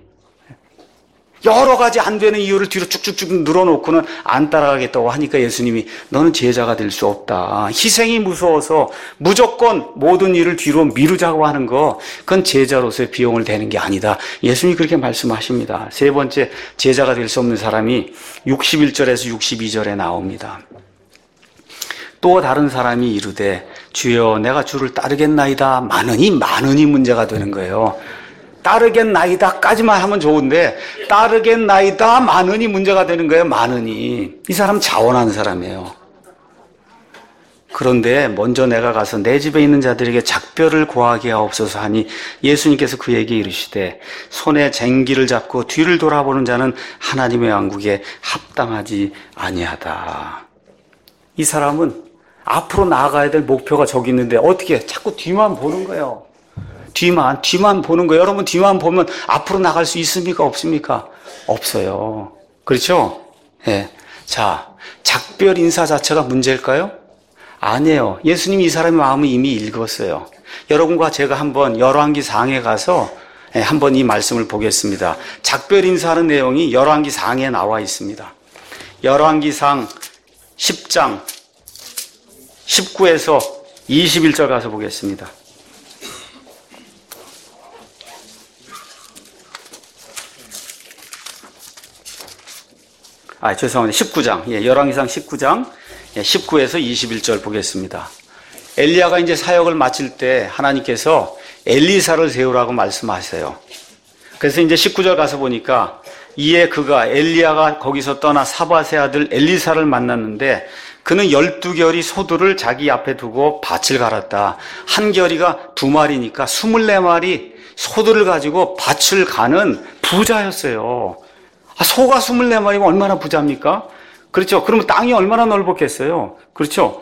A: 여러 가지 안 되는 이유를 뒤로 쭉쭉쭉 늘어놓고는 안 따라가겠다고 하니까 예수님이 너는 제자가 될 수 없다. 희생이 무서워서 무조건 모든 일을 뒤로 미루자고 하는 거, 그건 제자로서의 비용을 대는 게 아니다. 예수님이 그렇게 말씀하십니다. 세 번째 제자가 될 수 없는 사람이 육십일 절에서 육십이 절에 나옵니다. 또 다른 사람이 이르되 주여 내가 주를 따르겠나이다. 많으니 많으니 문제가 되는 거예요. 따르겠나이다까지만 하면 좋은데 따르겠나이다 많으니 문제가 되는 거예요. 많으니. 이 사람 자원하는 사람이에요. 그런데 먼저 내가 가서 내 집에 있는 자들에게 작별을 고하게 하옵소서 하니 예수님께서 그에게 이르시되 손에 쟁기를 잡고 뒤를 돌아보는 자는 하나님의 왕국에 합당하지 아니하다. 이 사람은 앞으로 나아가야 될 목표가 저기 있는데 어떻게 자꾸 뒤만 보는 거예요. 뒤만, 뒤만 보는 거예요. 여러분 뒤만 보면 앞으로 나갈 수 있습니까? 없습니까? 없어요. 그렇죠? 예. 자, 작별 인사 자체가 문제일까요? 아니에요. 예수님이 이 사람의 마음을 이미 읽었어요. 여러분과 제가 한번 열왕기상에 가서 한번 이 말씀을 보겠습니다. 작별 인사하는 내용이 열왕기상에 나와 있습니다. 열왕기상 십 장 십구에서 이십일 절 가서 보겠습니다. 아, 죄송합니다. 십구 장. 예, 열왕기상 십구 장 십구에서 이십일 절 보겠습니다. 엘리야가 이제 사역을 마칠 때 하나님께서 엘리사를 세우라고 말씀하세요. 그래서 이제 십구 절 가서 보니까 이에 그가 엘리야가 거기서 떠나 사밧의 아들 엘리사를 만났는데 그는 열두 결이 소들을 자기 앞에 두고 밭을 갈았다. 한 결이가 두 마리니까 스물네 마리 소들을 가지고 밭을 가는 부자였어요. 아, 소가 스물네 마리면 얼마나 부자입니까? 그렇죠. 그러면 땅이 얼마나 넓었겠어요. 그렇죠.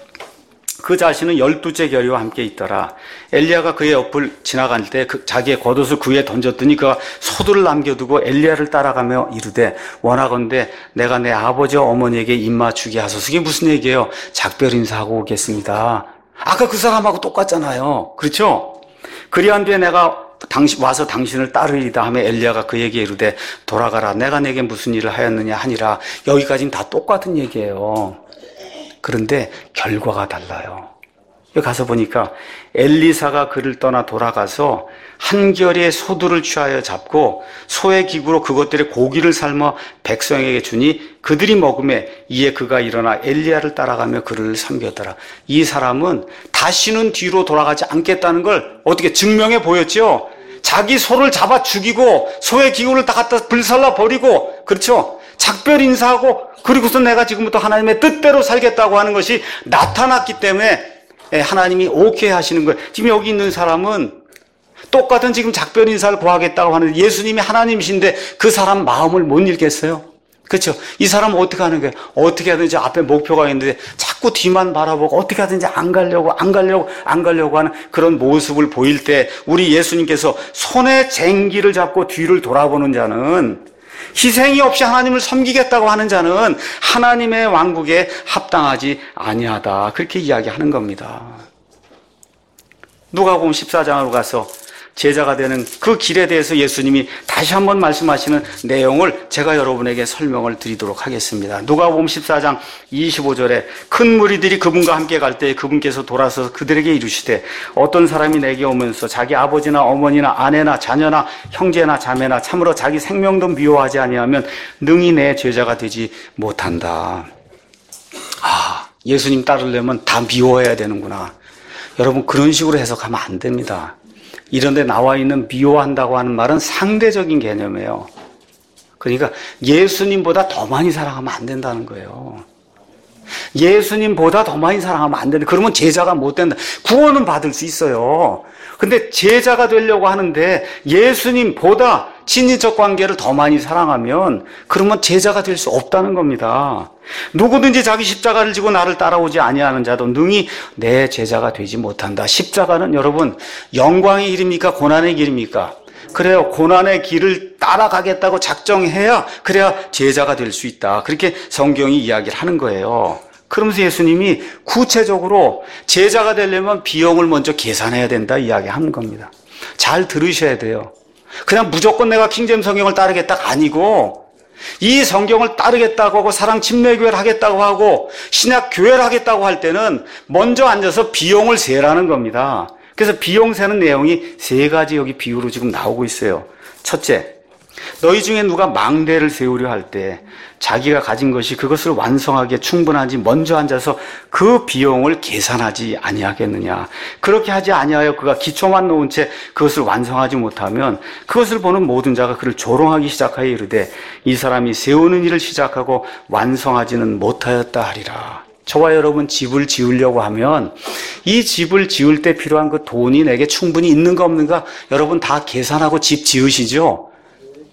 A: 그 자신은 열두째 결의와 함께 있더라. 엘리야가 그의 옆을 지나갈 때 그 자기의 겉옷을 그 위에 던졌더니 그가 소들을 남겨두고 엘리야를 따라가며 이르되 원하건대 내가 내 아버지와 어머니에게 입맞추게 하소서. 이게 무슨 얘기예요? 작별 인사하고 오겠습니다. 아까 그 사람하고 똑같잖아요. 그렇죠? 그리한 뒤에 내가 당신 와서 당신을 따르리다 하며 엘리야가 그에게 이르되 돌아가라. 내가 내게 무슨 일을 하였느냐 하니라. 여기까지는 다 똑같은 얘기예요. 그런데 결과가 달라요. 여기 가서 보니까 엘리사가 그를 떠나 돌아가서 한 결의 소들을 취하여 잡고 소의 기구로 그것들의 고기를 삶아 백성에게 주니 그들이 먹음에 이에 그가 일어나 엘리야를 따라가며 그를 섬겼더라. 이 사람은 다시는 뒤로 돌아가지 않겠다는 걸 어떻게 증명해 보였죠? 자기 소를 잡아 죽이고 소의 기구를 다 갖다 불살라 버리고, 그렇죠? 작별 인사하고 그리고서 내가 지금부터 하나님의 뜻대로 살겠다고 하는 것이 나타났기 때문에 하나님이 오케이 하시는 거예요. 지금 여기 있는 사람은 똑같은 지금 작별 인사를 구하겠다고 하는데 예수님이 하나님이신데 그 사람 마음을 못 읽겠어요? 그렇죠? 이 사람은 어떻게 하는 거예요? 어떻게 하든지 앞에 목표가 있는데 자꾸 뒤만 바라보고 어떻게 하든지 안 가려고 안 가려고 안 가려고 하는 그런 모습을 보일 때 우리 예수님께서 손에 쟁기를 잡고 뒤를 돌아보는 자는, 희생이 없이 하나님을 섬기겠다고 하는 자는 하나님의 왕국에 합당하지 아니하다, 그렇게 이야기하는 겁니다. 누가복음 십사 장으로 가서 제자가 되는 그 길에 대해서 예수님이 다시 한번 말씀하시는 내용을 제가 여러분에게 설명을 드리도록 하겠습니다. 누가복음 십사 장 이십오 절에 큰 무리들이 그분과 함께 갈 때 그분께서 돌아서 그들에게 이르시되 어떤 사람이 내게 오면서 자기 아버지나 어머니나 아내나 자녀나 형제나 자매나 참으로 자기 생명도 미워하지 아니하면 능히 내 제자가 되지 못한다. 아, 예수님 따르려면 다 미워해야 되는구나. 여러분, 그런 식으로 해석하면 안 됩니다. 이런 데 나와 있는 미워한다고 하는 말은 상대적인 개념이에요. 그러니까 예수님보다 더 많이 사랑하면 안 된다는 거예요. 예수님보다 더 많이 사랑하면 안 된다. 그러면 제자가 못 된다. 구원은 받을 수 있어요. 근데 제자가 되려고 하는데 예수님보다 친인척 관계를 더 많이 사랑하면 그러면 제자가 될 수 없다는 겁니다. 누구든지 자기 십자가를 지고 나를 따라오지 아니하는 자도 능히 내 제자가 되지 못한다. 십자가는 여러분 영광의 길입니까? 고난의 길입니까? 그래요. 고난의 길을 따라가겠다고 작정해야 그래야 제자가 될 수 있다. 그렇게 성경이 이야기를 하는 거예요. 그러면서 예수님이 구체적으로 제자가 되려면 비용을 먼저 계산해야 된다 이야기하는 겁니다. 잘 들으셔야 돼요. 그냥 무조건 내가 킹제임 성경을 따르겠다가 아니고 이 성경을 따르겠다고 하고 사랑 침례교회를 하겠다고 하고 신약 교회를 하겠다고 할 때는 먼저 앉아서 비용을 세라는 겁니다. 그래서 비용 세는 내용이 세 가지 여기 비유로 지금 나오고 있어요. 첫째, 너희 중에 누가 망대를 세우려 할 때 자기가 가진 것이 그것을 완성하기에 충분한지 먼저 앉아서 그 비용을 계산하지 아니하겠느냐. 그렇게 하지 아니하여 그가 기초만 놓은 채 그것을 완성하지 못하면 그것을 보는 모든 자가 그를 조롱하기 시작하여 이르되 이 사람이 세우는 일을 시작하고 완성하지는 못하였다 하리라. 저와 여러분 집을 지으려고 하면 이 집을 지을 때 필요한 그 돈이 내게 충분히 있는가 없는가 여러분 다 계산하고 집 지으시죠?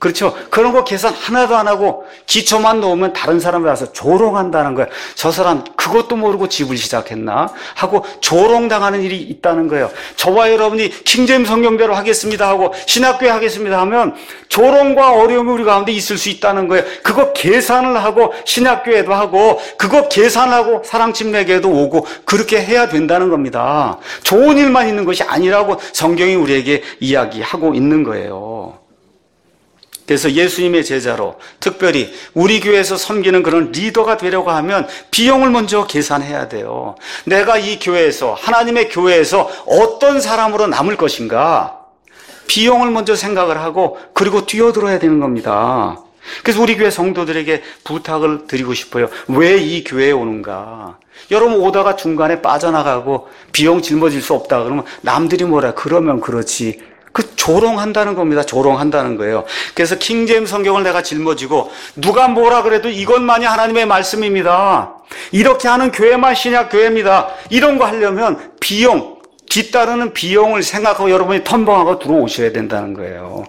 A: 그렇죠? 그런 거 계산 하나도 안 하고 기초만 놓으면 다른 사람이 와서 조롱한다는 거예요. 저 사람 그것도 모르고 집을 시작했나? 하고 조롱당하는 일이 있다는 거예요. 저와 여러분이 킹제임 성경대로 하겠습니다 하고 신학교에 하겠습니다 하면 조롱과 어려움이 우리 가운데 있을 수 있다는 거예요. 그거 계산을 하고 신학교에도 하고 그거 계산하고 사랑침례교에도 오고 그렇게 해야 된다는 겁니다. 좋은 일만 있는 것이 아니라고 성경이 우리에게 이야기하고 있는 거예요. 그래서 예수님의 제자로 특별히 우리 교회에서 섬기는 그런 리더가 되려고 하면 비용을 먼저 계산해야 돼요. 내가 이 교회에서, 하나님의 교회에서 어떤 사람으로 남을 것인가? 비용을 먼저 생각을 하고 그리고 뛰어들어야 되는 겁니다. 그래서 우리 교회 성도들에게 부탁을 드리고 싶어요. 왜 이 교회에 오는가? 여러분 오다가 중간에 빠져나가고 비용 짊어질 수 없다 그러면 남들이 뭐라 그러면 그렇지. 그 조롱한다는 겁니다. 조롱한다는 거예요. 그래서 킹제임 성경을 내가 짊어지고 누가 뭐라 그래도 이것만이 하나님의 말씀입니다. 이렇게 하는 교회만 신약 교회입니다. 이런 거 하려면 비용, 뒤따르는 비용을 생각하고 여러분이 텀벙하고 들어오셔야 된다는 거예요.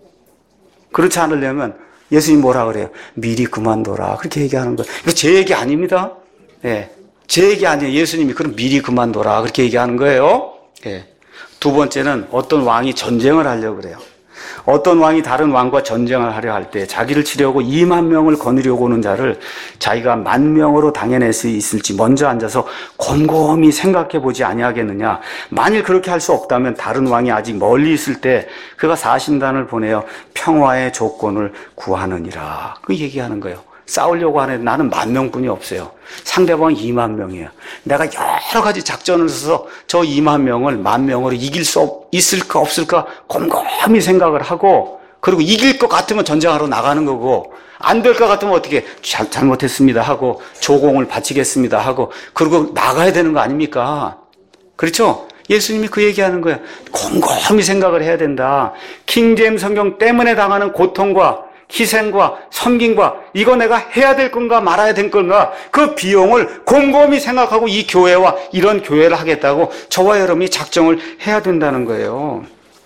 A: 그렇지 않으려면 예수님 뭐라 그래요? 미리 그만둬라. 그렇게 얘기하는 거예요. 이거 제 얘기 아닙니다. 예. 제 얘기 아니에요. 예수님이 그럼 미리 그만둬라. 그렇게 얘기하는 거예요. 예. 두 번째는 어떤 왕이 전쟁을 하려고 그래요. 어떤 왕이 다른 왕과 전쟁을 하려 할 때 자기를 치려고 이만 명을 거느려고 오는 자를 자기가 만 명으로 당해낼 수 있을지 먼저 앉아서 곰곰이 생각해 보지 아니하겠느냐. 만일 그렇게 할 수 없다면 다른 왕이 아직 멀리 있을 때 그가 사신단을 보내어 평화의 조건을 구하느니라. 그 얘기하는 거예요. 싸우려고 하는데 나는 만 명뿐이 없어요. 상대방은 이만 명이에요. 내가 여러 가지 작전을 써서 저 이만 명을 만 명으로 이길 수 있을까 없을까 곰곰이 생각을 하고 그리고 이길 것 같으면 전쟁하러 나가는 거고 안 될 것 같으면 어떻게 잘, 잘못했습니다 하고 조공을 바치겠습니다 하고 그리고 나가야 되는 거 아닙니까? 그렇죠? 예수님이 그 얘기하는 거예요. 곰곰이 생각을 해야 된다. 킹제임 성경 때문에 당하는 고통과 희생과 섬김과 이거 내가 해야 될 건가 말아야 될 건가 그 비용을 곰곰이 생각하고 이 교회와 이런 교회를 하겠다고 저와 여러분이 작정을 해야 된다는 거예요.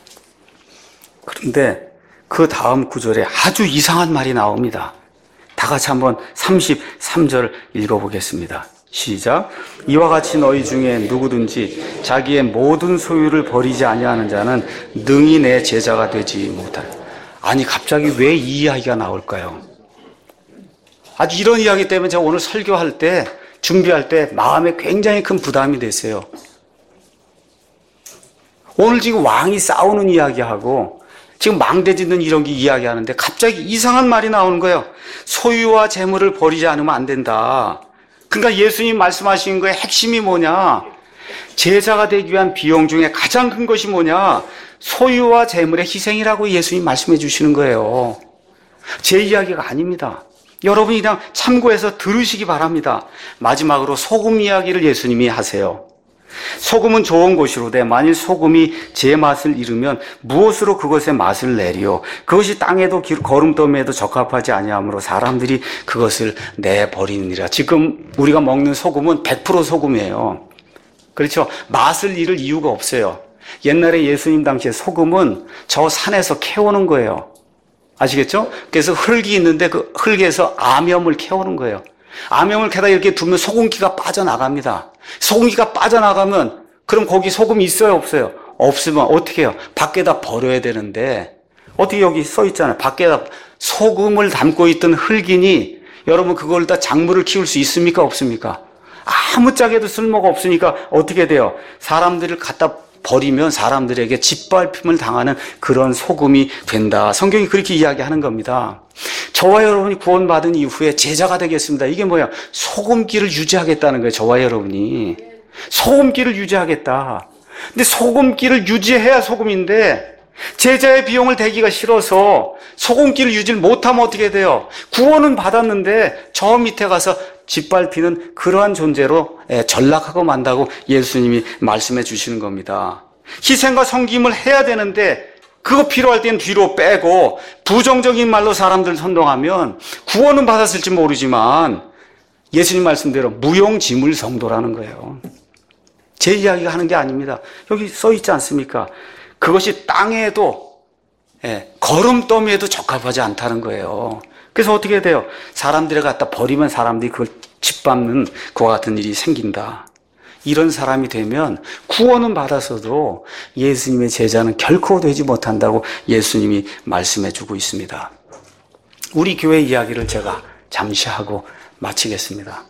A: 그런데 그 다음 구절에 아주 이상한 말이 나옵니다. 다 같이 한번 삼십삼 절 읽어보겠습니다. 시작. 이와 같이 너희 중에 누구든지 자기의 모든 소유를 버리지 아니하는 자는 능히 내 제자가 되지 못하리라. 아니 갑자기 왜 이 이야기가 나올까요? 아주 이런 이야기 때문에 제가 오늘 설교할 때 준비할 때 마음에 굉장히 큰 부담이 됐어요. 오늘 지금 왕이 싸우는 이야기하고 지금 망대 짓는 이런 게 이야기하는데 갑자기 이상한 말이 나오는 거예요. 소유와 재물을 버리지 않으면 안 된다. 그러니까 예수님 말씀하신 거의 핵심이 뭐냐? 제자가 되기 위한 비용 중에 가장 큰 것이 뭐냐? 소유와 재물의 희생이라고 예수님 말씀해 주시는 거예요. 제 이야기가 아닙니다. 여러분이 그냥 참고해서 들으시기 바랍니다. 마지막으로 소금 이야기를 예수님이 하세요. 소금은 좋은 것이로되 만일 소금이 제 맛을 잃으면 무엇으로 그것의 맛을 내리요? 그것이 땅에도 거름더미에도 적합하지 아니하므로 사람들이 그것을 내버리느니라. 지금 우리가 먹는 소금은 백 퍼센트 소금이에요. 그렇죠? 맛을 잃을 이유가 없어요. 옛날에 예수님 당시에 소금은 저 산에서 캐오는 거예요. 아시겠죠? 그래서 흙이 있는데 그 흙에서 암염을 캐오는 거예요. 암염을 캐다 이렇게 두면 소금기가 빠져나갑니다. 소금기가 빠져나가면 그럼 거기 소금이 있어요 없어요? 없으면 어떻게 해요? 밖에다 버려야 되는데 어떻게 여기 써 있잖아요. 밖에다 소금을 담고 있던 흙이니 여러분 그걸 다 작물을 키울 수 있습니까 없습니까? 아무짝에도 쓸모가 없으니까 어떻게 돼요? 사람들을 갖다 버리면 사람들에게 짓밟힘을 당하는 그런 소금이 된다. 성경이 그렇게 이야기하는 겁니다. 저와 여러분이 구원받은 이후에 제자가 되겠습니다. 이게 뭐야? 소금기를 유지하겠다는 거예요. 저와 여러분이. 소금기를 유지하겠다. 근데 소금기를 유지해야 소금인데 제자의 비용을 대기가 싫어서 소금기를 유지를 못하면 어떻게 돼요? 구원은 받았는데 저 밑에 가서 짓밟히는 그러한 존재로 전락하고 만다고 예수님이 말씀해 주시는 겁니다. 희생과 섬김을 해야 되는데 그거 필요할 때는 뒤로 빼고 부정적인 말로 사람들 선동하면 구원은 받았을지 모르지만 예수님 말씀대로 무용지물 성도라는 거예요. 제 이야기가 하는 게 아닙니다. 여기 써 있지 않습니까? 그것이 땅에도 예, 걸음더미에도 적합하지 않다는 거예요. 그래서 어떻게 돼요? 사람들이 갖다 버리면 사람들이 그걸 짓밟는 그와 같은 일이 생긴다. 이런 사람이 되면 구원은 받았어도 예수님의 제자는 결코 되지 못한다고 예수님이 말씀해 주고 있습니다. 우리 교회 이야기를 제가 잠시 하고 마치겠습니다.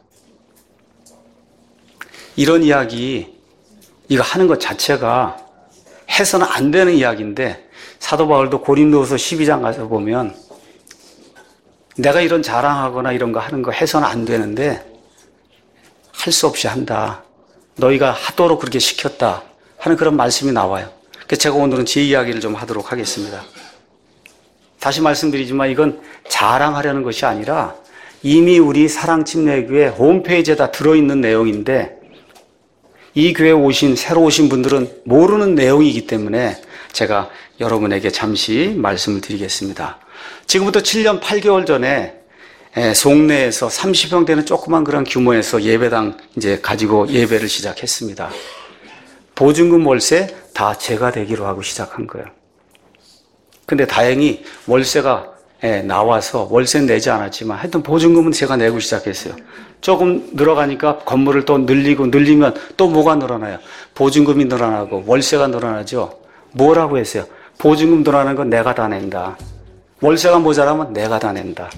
A: 이런 이야기, 이거 하는 것 자체가 해서는 안 되는 이야기인데, 사도 바울도 고린도후서 십이 장 가서 보면 내가 이런 자랑하거나 이런 거 하는 거 해서는 안 되는데 할 수 없이 한다. 너희가 하도록 그렇게 시켰다 하는 그런 말씀이 나와요. 그래서 제가 오늘은 제 이야기를 좀 하도록 하겠습니다. 다시 말씀드리지만 이건 자랑하려는 것이 아니라 이미 우리 사랑침례교회 홈페이지에 다 들어있는 내용인데, 이 교회에 오신 새로 오신 분들은 모르는 내용이기 때문에 제가 여러분에게 잠시 말씀을 드리겠습니다. 지금부터 칠 년 팔 개월 전에 송내에서 삼십 명 되는 조그만 그런 규모에서 예배당 이제 가지고 예배를 시작했습니다. 보증금 월세 다 제가 되기로 하고 시작한 거예요. 근데 다행히 월세가 나와서 월세는 내지 않았지만 하여튼 보증금은 제가 내고 시작했어요. 조금 늘어가니까 건물을 또 늘리고 늘리면 또 뭐가 늘어나요? 보증금이 늘어나고 월세가 늘어나죠. 뭐라고 했어요? 보증금 늘어나는 건 내가 다 낸다. 월세가 모자라면 내가 다 낸다.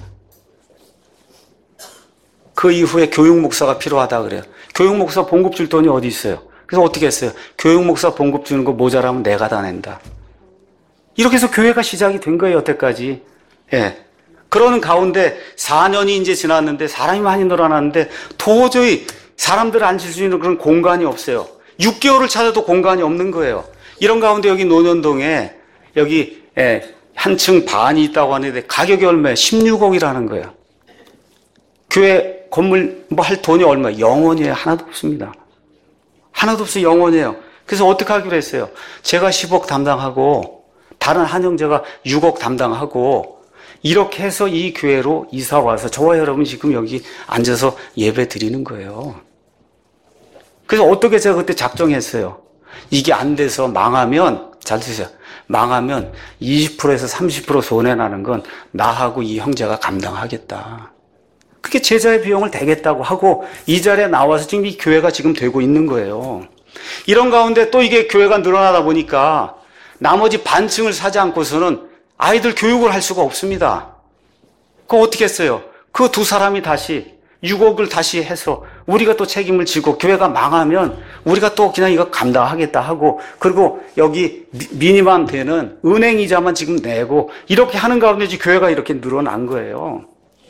A: 그 이후에 교육 목사가 필요하다 그래요. 교육 목사 봉급 줄 돈이 어디 있어요? 그래서 어떻게 했어요? 교육 목사 봉급 주는 거 모자라면 내가 다 낸다. 이렇게 해서 교회가 시작이 된 거예요, 여태까지. 예. 그러는 가운데 사 년이 이제 지났는데 사람이 많이 늘어났는데 도저히 사람들을 앉힐 수 있는 그런 공간이 없어요. 육 개월을 찾아도 공간이 없는 거예요. 이런 가운데 여기 논현동에 여기 예, 한층 반이 있다고 하는데 가격이 얼마예요? 십육억이라는 거예요. 교회 건물 뭐 할 돈이 얼마예요? 영원이에요. 하나도 없습니다. 하나도 없어요. 영원이에요. 그래서 어떻게 하기로 했어요? 제가 십억 담당하고 다른 한 형제가 육억 담당하고 이렇게 해서 이 교회로 이사 와서 저와 여러분 지금 여기 앉아서 예배 드리는 거예요. 그래서 어떻게 제가 그때 작정했어요? 이게 안 돼서 망하면, 잘 드세요. 망하면 이십 퍼센트에서 삼십 퍼센트 손해나는 건 나하고 이 형제가 감당하겠다. 그게 제자의 비용을 대겠다고 하고 이 자리에 나와서 지금 이 교회가 지금 되고 있는 거예요. 이런 가운데 또 이게 교회가 늘어나다 보니까 나머지 반층을 사지 않고서는 아이들 교육을 할 수가 없습니다. 그거 어떻게 했어요? 그 두 사람이 다시 육억을 다시 해서 우리가 또 책임을 지고 교회가 망하면 우리가 또 그냥 이거 감당하겠다 하고, 그리고 여기 미니멈 되는 은행 이자만 지금 내고 이렇게 하는 가운데 지금 교회가 이렇게 늘어난 거예요.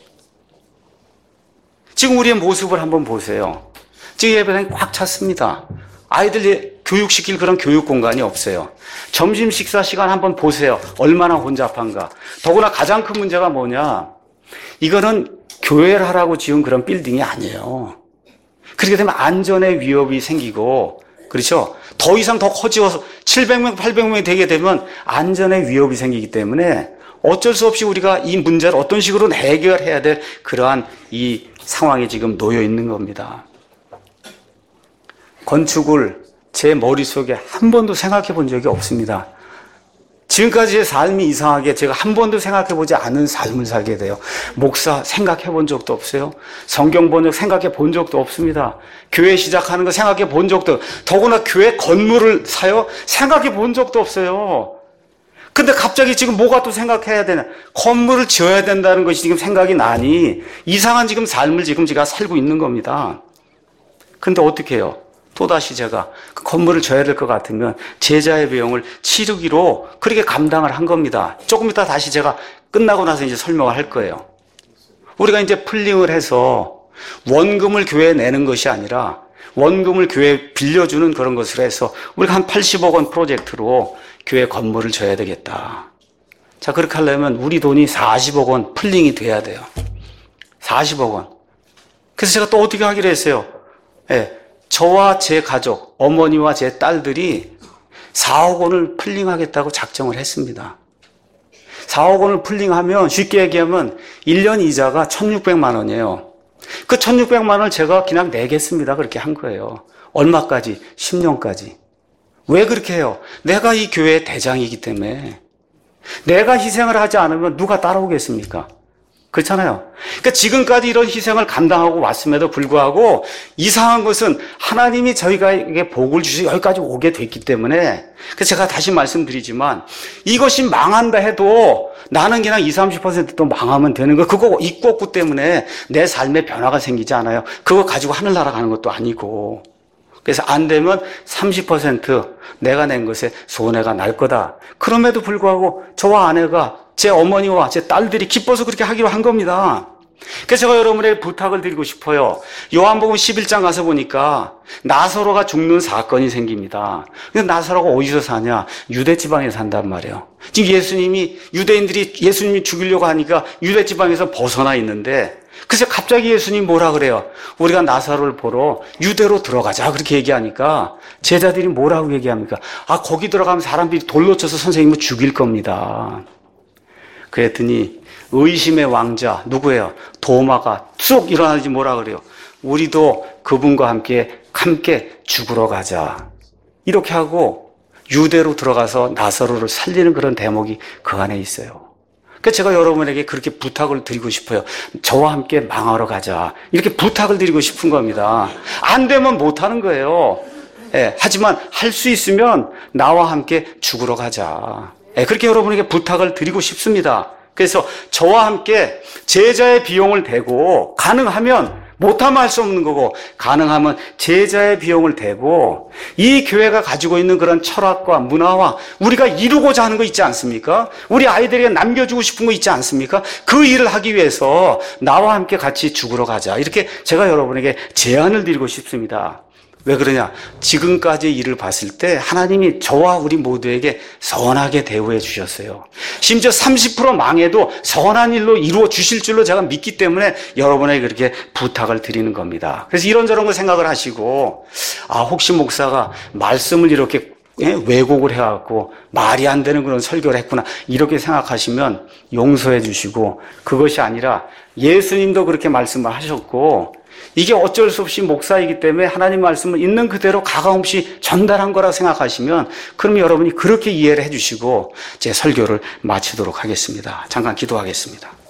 A: 지금 우리의 모습을 한번 보세요. 지금 예배당이 꽉 찼습니다. 아이들 교육시킬 그런 교육 공간이 없어요. 점심 식사 시간 한번 보세요. 얼마나 혼잡한가. 더구나 가장 큰 문제가 뭐냐. 이거는 교회를 하라고 지은 그런 빌딩이 아니에요. 그렇게 되면 안전의 위협이 생기고, 그렇죠? 더 이상 더 커지어서 칠백 명, 팔백 명이 되게 되면 안전의 위협이 생기기 때문에 어쩔 수 없이 우리가 이 문제를 어떤 식으로 해결해야 될 그러한 이 상황에 지금 놓여 있는 겁니다. 건축을 제 머릿속에 한 번도 생각해 본 적이 없습니다. 지금까지의 삶이 이상하게 제가 한 번도 생각해 보지 않은 삶을 살게 돼요. 목사 생각해 본 적도 없어요. 성경 번역 생각해 본 적도 없습니다. 교회 시작하는 거 생각해 본 적도, 더구나 교회 건물을 사요? 생각해 본 적도 없어요. 근데 갑자기 지금 뭐가 또 생각해야 되나? 건물을 지어야 된다는 것이 지금 생각이 나니 이상한 지금 삶을 지금 제가 살고 있는 겁니다. 근데 어떻게 해요? 또다시 제가 그 건물을 져야 될 것 같으면 제자의 비용을 치르기로 그렇게 감당을 한 겁니다. 조금 이따 다시 제가 끝나고 나서 이제 설명을 할 거예요. 우리가 이제 풀링을 해서 원금을 교회에 내는 것이 아니라 원금을 교회에 빌려주는 그런 것을 해서 우리가 한 팔십억 원 프로젝트로 교회 건물을 져야 되겠다. 자, 그렇게 하려면 우리 돈이 사십억 원 풀링이 돼야 돼요. 사십억 원. 그래서 제가 또 어떻게 하기로 했어요? 예. 네. 저와 제 가족, 어머니와 제 딸들이 사억 원을 풀링하겠다고 작정을 했습니다. 사억 원을 풀링하면 쉽게 얘기하면 일 년 이자가 천육백만 원이에요. 그 천육백만 원을 제가 그냥 내겠습니다. 그렇게 한 거예요. 얼마까지? 십 년까지. 왜 그렇게 해요? 내가 이 교회의 대장이기 때문에. 내가 희생을 하지 않으면 누가 따라오겠습니까? 그렇잖아요. 그러니까 지금까지 이런 희생을 감당하고 왔음에도 불구하고 이상한 것은 하나님이 저희가에게 복을 주셔서 여기까지 오게 됐기 때문에, 그래서 제가 다시 말씀드리지만 이것이 망한다 해도 나는 그냥 이십, 삼십 퍼센트 또 망하면 되는 거, 그거 있고 없고 때문에 내 삶에 변화가 생기지 않아요. 그거 가지고 하늘나라 가는 것도 아니고. 그래서 안 되면 삼십 퍼센트 내가 낸 것에 손해가 날 거다. 그럼에도 불구하고 저와 아내가, 제 어머니와 제 딸들이 기뻐서 그렇게 하기로 한 겁니다. 그래서 제가 여러분에게 부탁을 드리고 싶어요. 요한복음 십일 장 가서 보니까 나사로가 죽는 사건이 생깁니다. 근데 나사로가 어디서 사냐? 유대 지방에 산단 말이에요. 지금 예수님이, 유대인들이 예수님이 죽이려고 하니까 유대 지방에서 벗어나 있는데, 그래서 갑자기 예수님 뭐라 그래요? 우리가 나사로를 보러 유대로 들어가자, 그렇게 얘기하니까 제자들이 뭐라고 얘기합니까? 아, 거기 들어가면 사람들이 돌로 쳐서 선생님을 죽일 겁니다. 그랬더니 의심의 왕자 누구예요? 도마가 쑥 일어나지 뭐라 그래요? 우리도 그분과 함께 함께 죽으러 가자. 이렇게 하고 유대로 들어가서 나사로를 살리는 그런 대목이 그 안에 있어요. 그래서 제가 여러분에게 그렇게 부탁을 드리고 싶어요. 저와 함께 망하러 가자. 이렇게 부탁을 드리고 싶은 겁니다. 안 되면 못 하는 거예요. 예, 하지만 할 수 있으면 나와 함께 죽으러 가자. 예, 그렇게 여러분에게 부탁을 드리고 싶습니다. 그래서 저와 함께 제자의 비용을 대고, 가능하면, 못하면 할 수 없는 거고, 가능하면 제자의 비용을 대고, 이 교회가 가지고 있는 그런 철학과 문화와 우리가 이루고자 하는 거 있지 않습니까? 우리 아이들에게 남겨주고 싶은 거 있지 않습니까? 그 일을 하기 위해서 나와 함께 같이 죽으러 가자. 이렇게 제가 여러분에게 제안을 드리고 싶습니다. 왜 그러냐? 지금까지 일을 봤을 때 하나님이 저와 우리 모두에게 선하게 대우해 주셨어요. 심지어 삼십 퍼센트 망해도 선한 일로 이루어 주실 줄로 제가 믿기 때문에 여러분에게 그렇게 부탁을 드리는 겁니다. 그래서 이런저런 걸 생각을 하시고, 아, 혹시 목사가 말씀을 이렇게 왜곡을 해갖고 말이 안 되는 그런 설교를 했구나, 이렇게 생각하시면 용서해 주시고, 그것이 아니라 예수님도 그렇게 말씀을 하셨고, 이게 어쩔 수 없이 목사이기 때문에 하나님 말씀을 있는 그대로 가감없이 전달한 거라고 생각하시면, 그럼 여러분이 그렇게 이해를 해주시고 제 설교를 마치도록 하겠습니다. 잠깐 기도하겠습니다.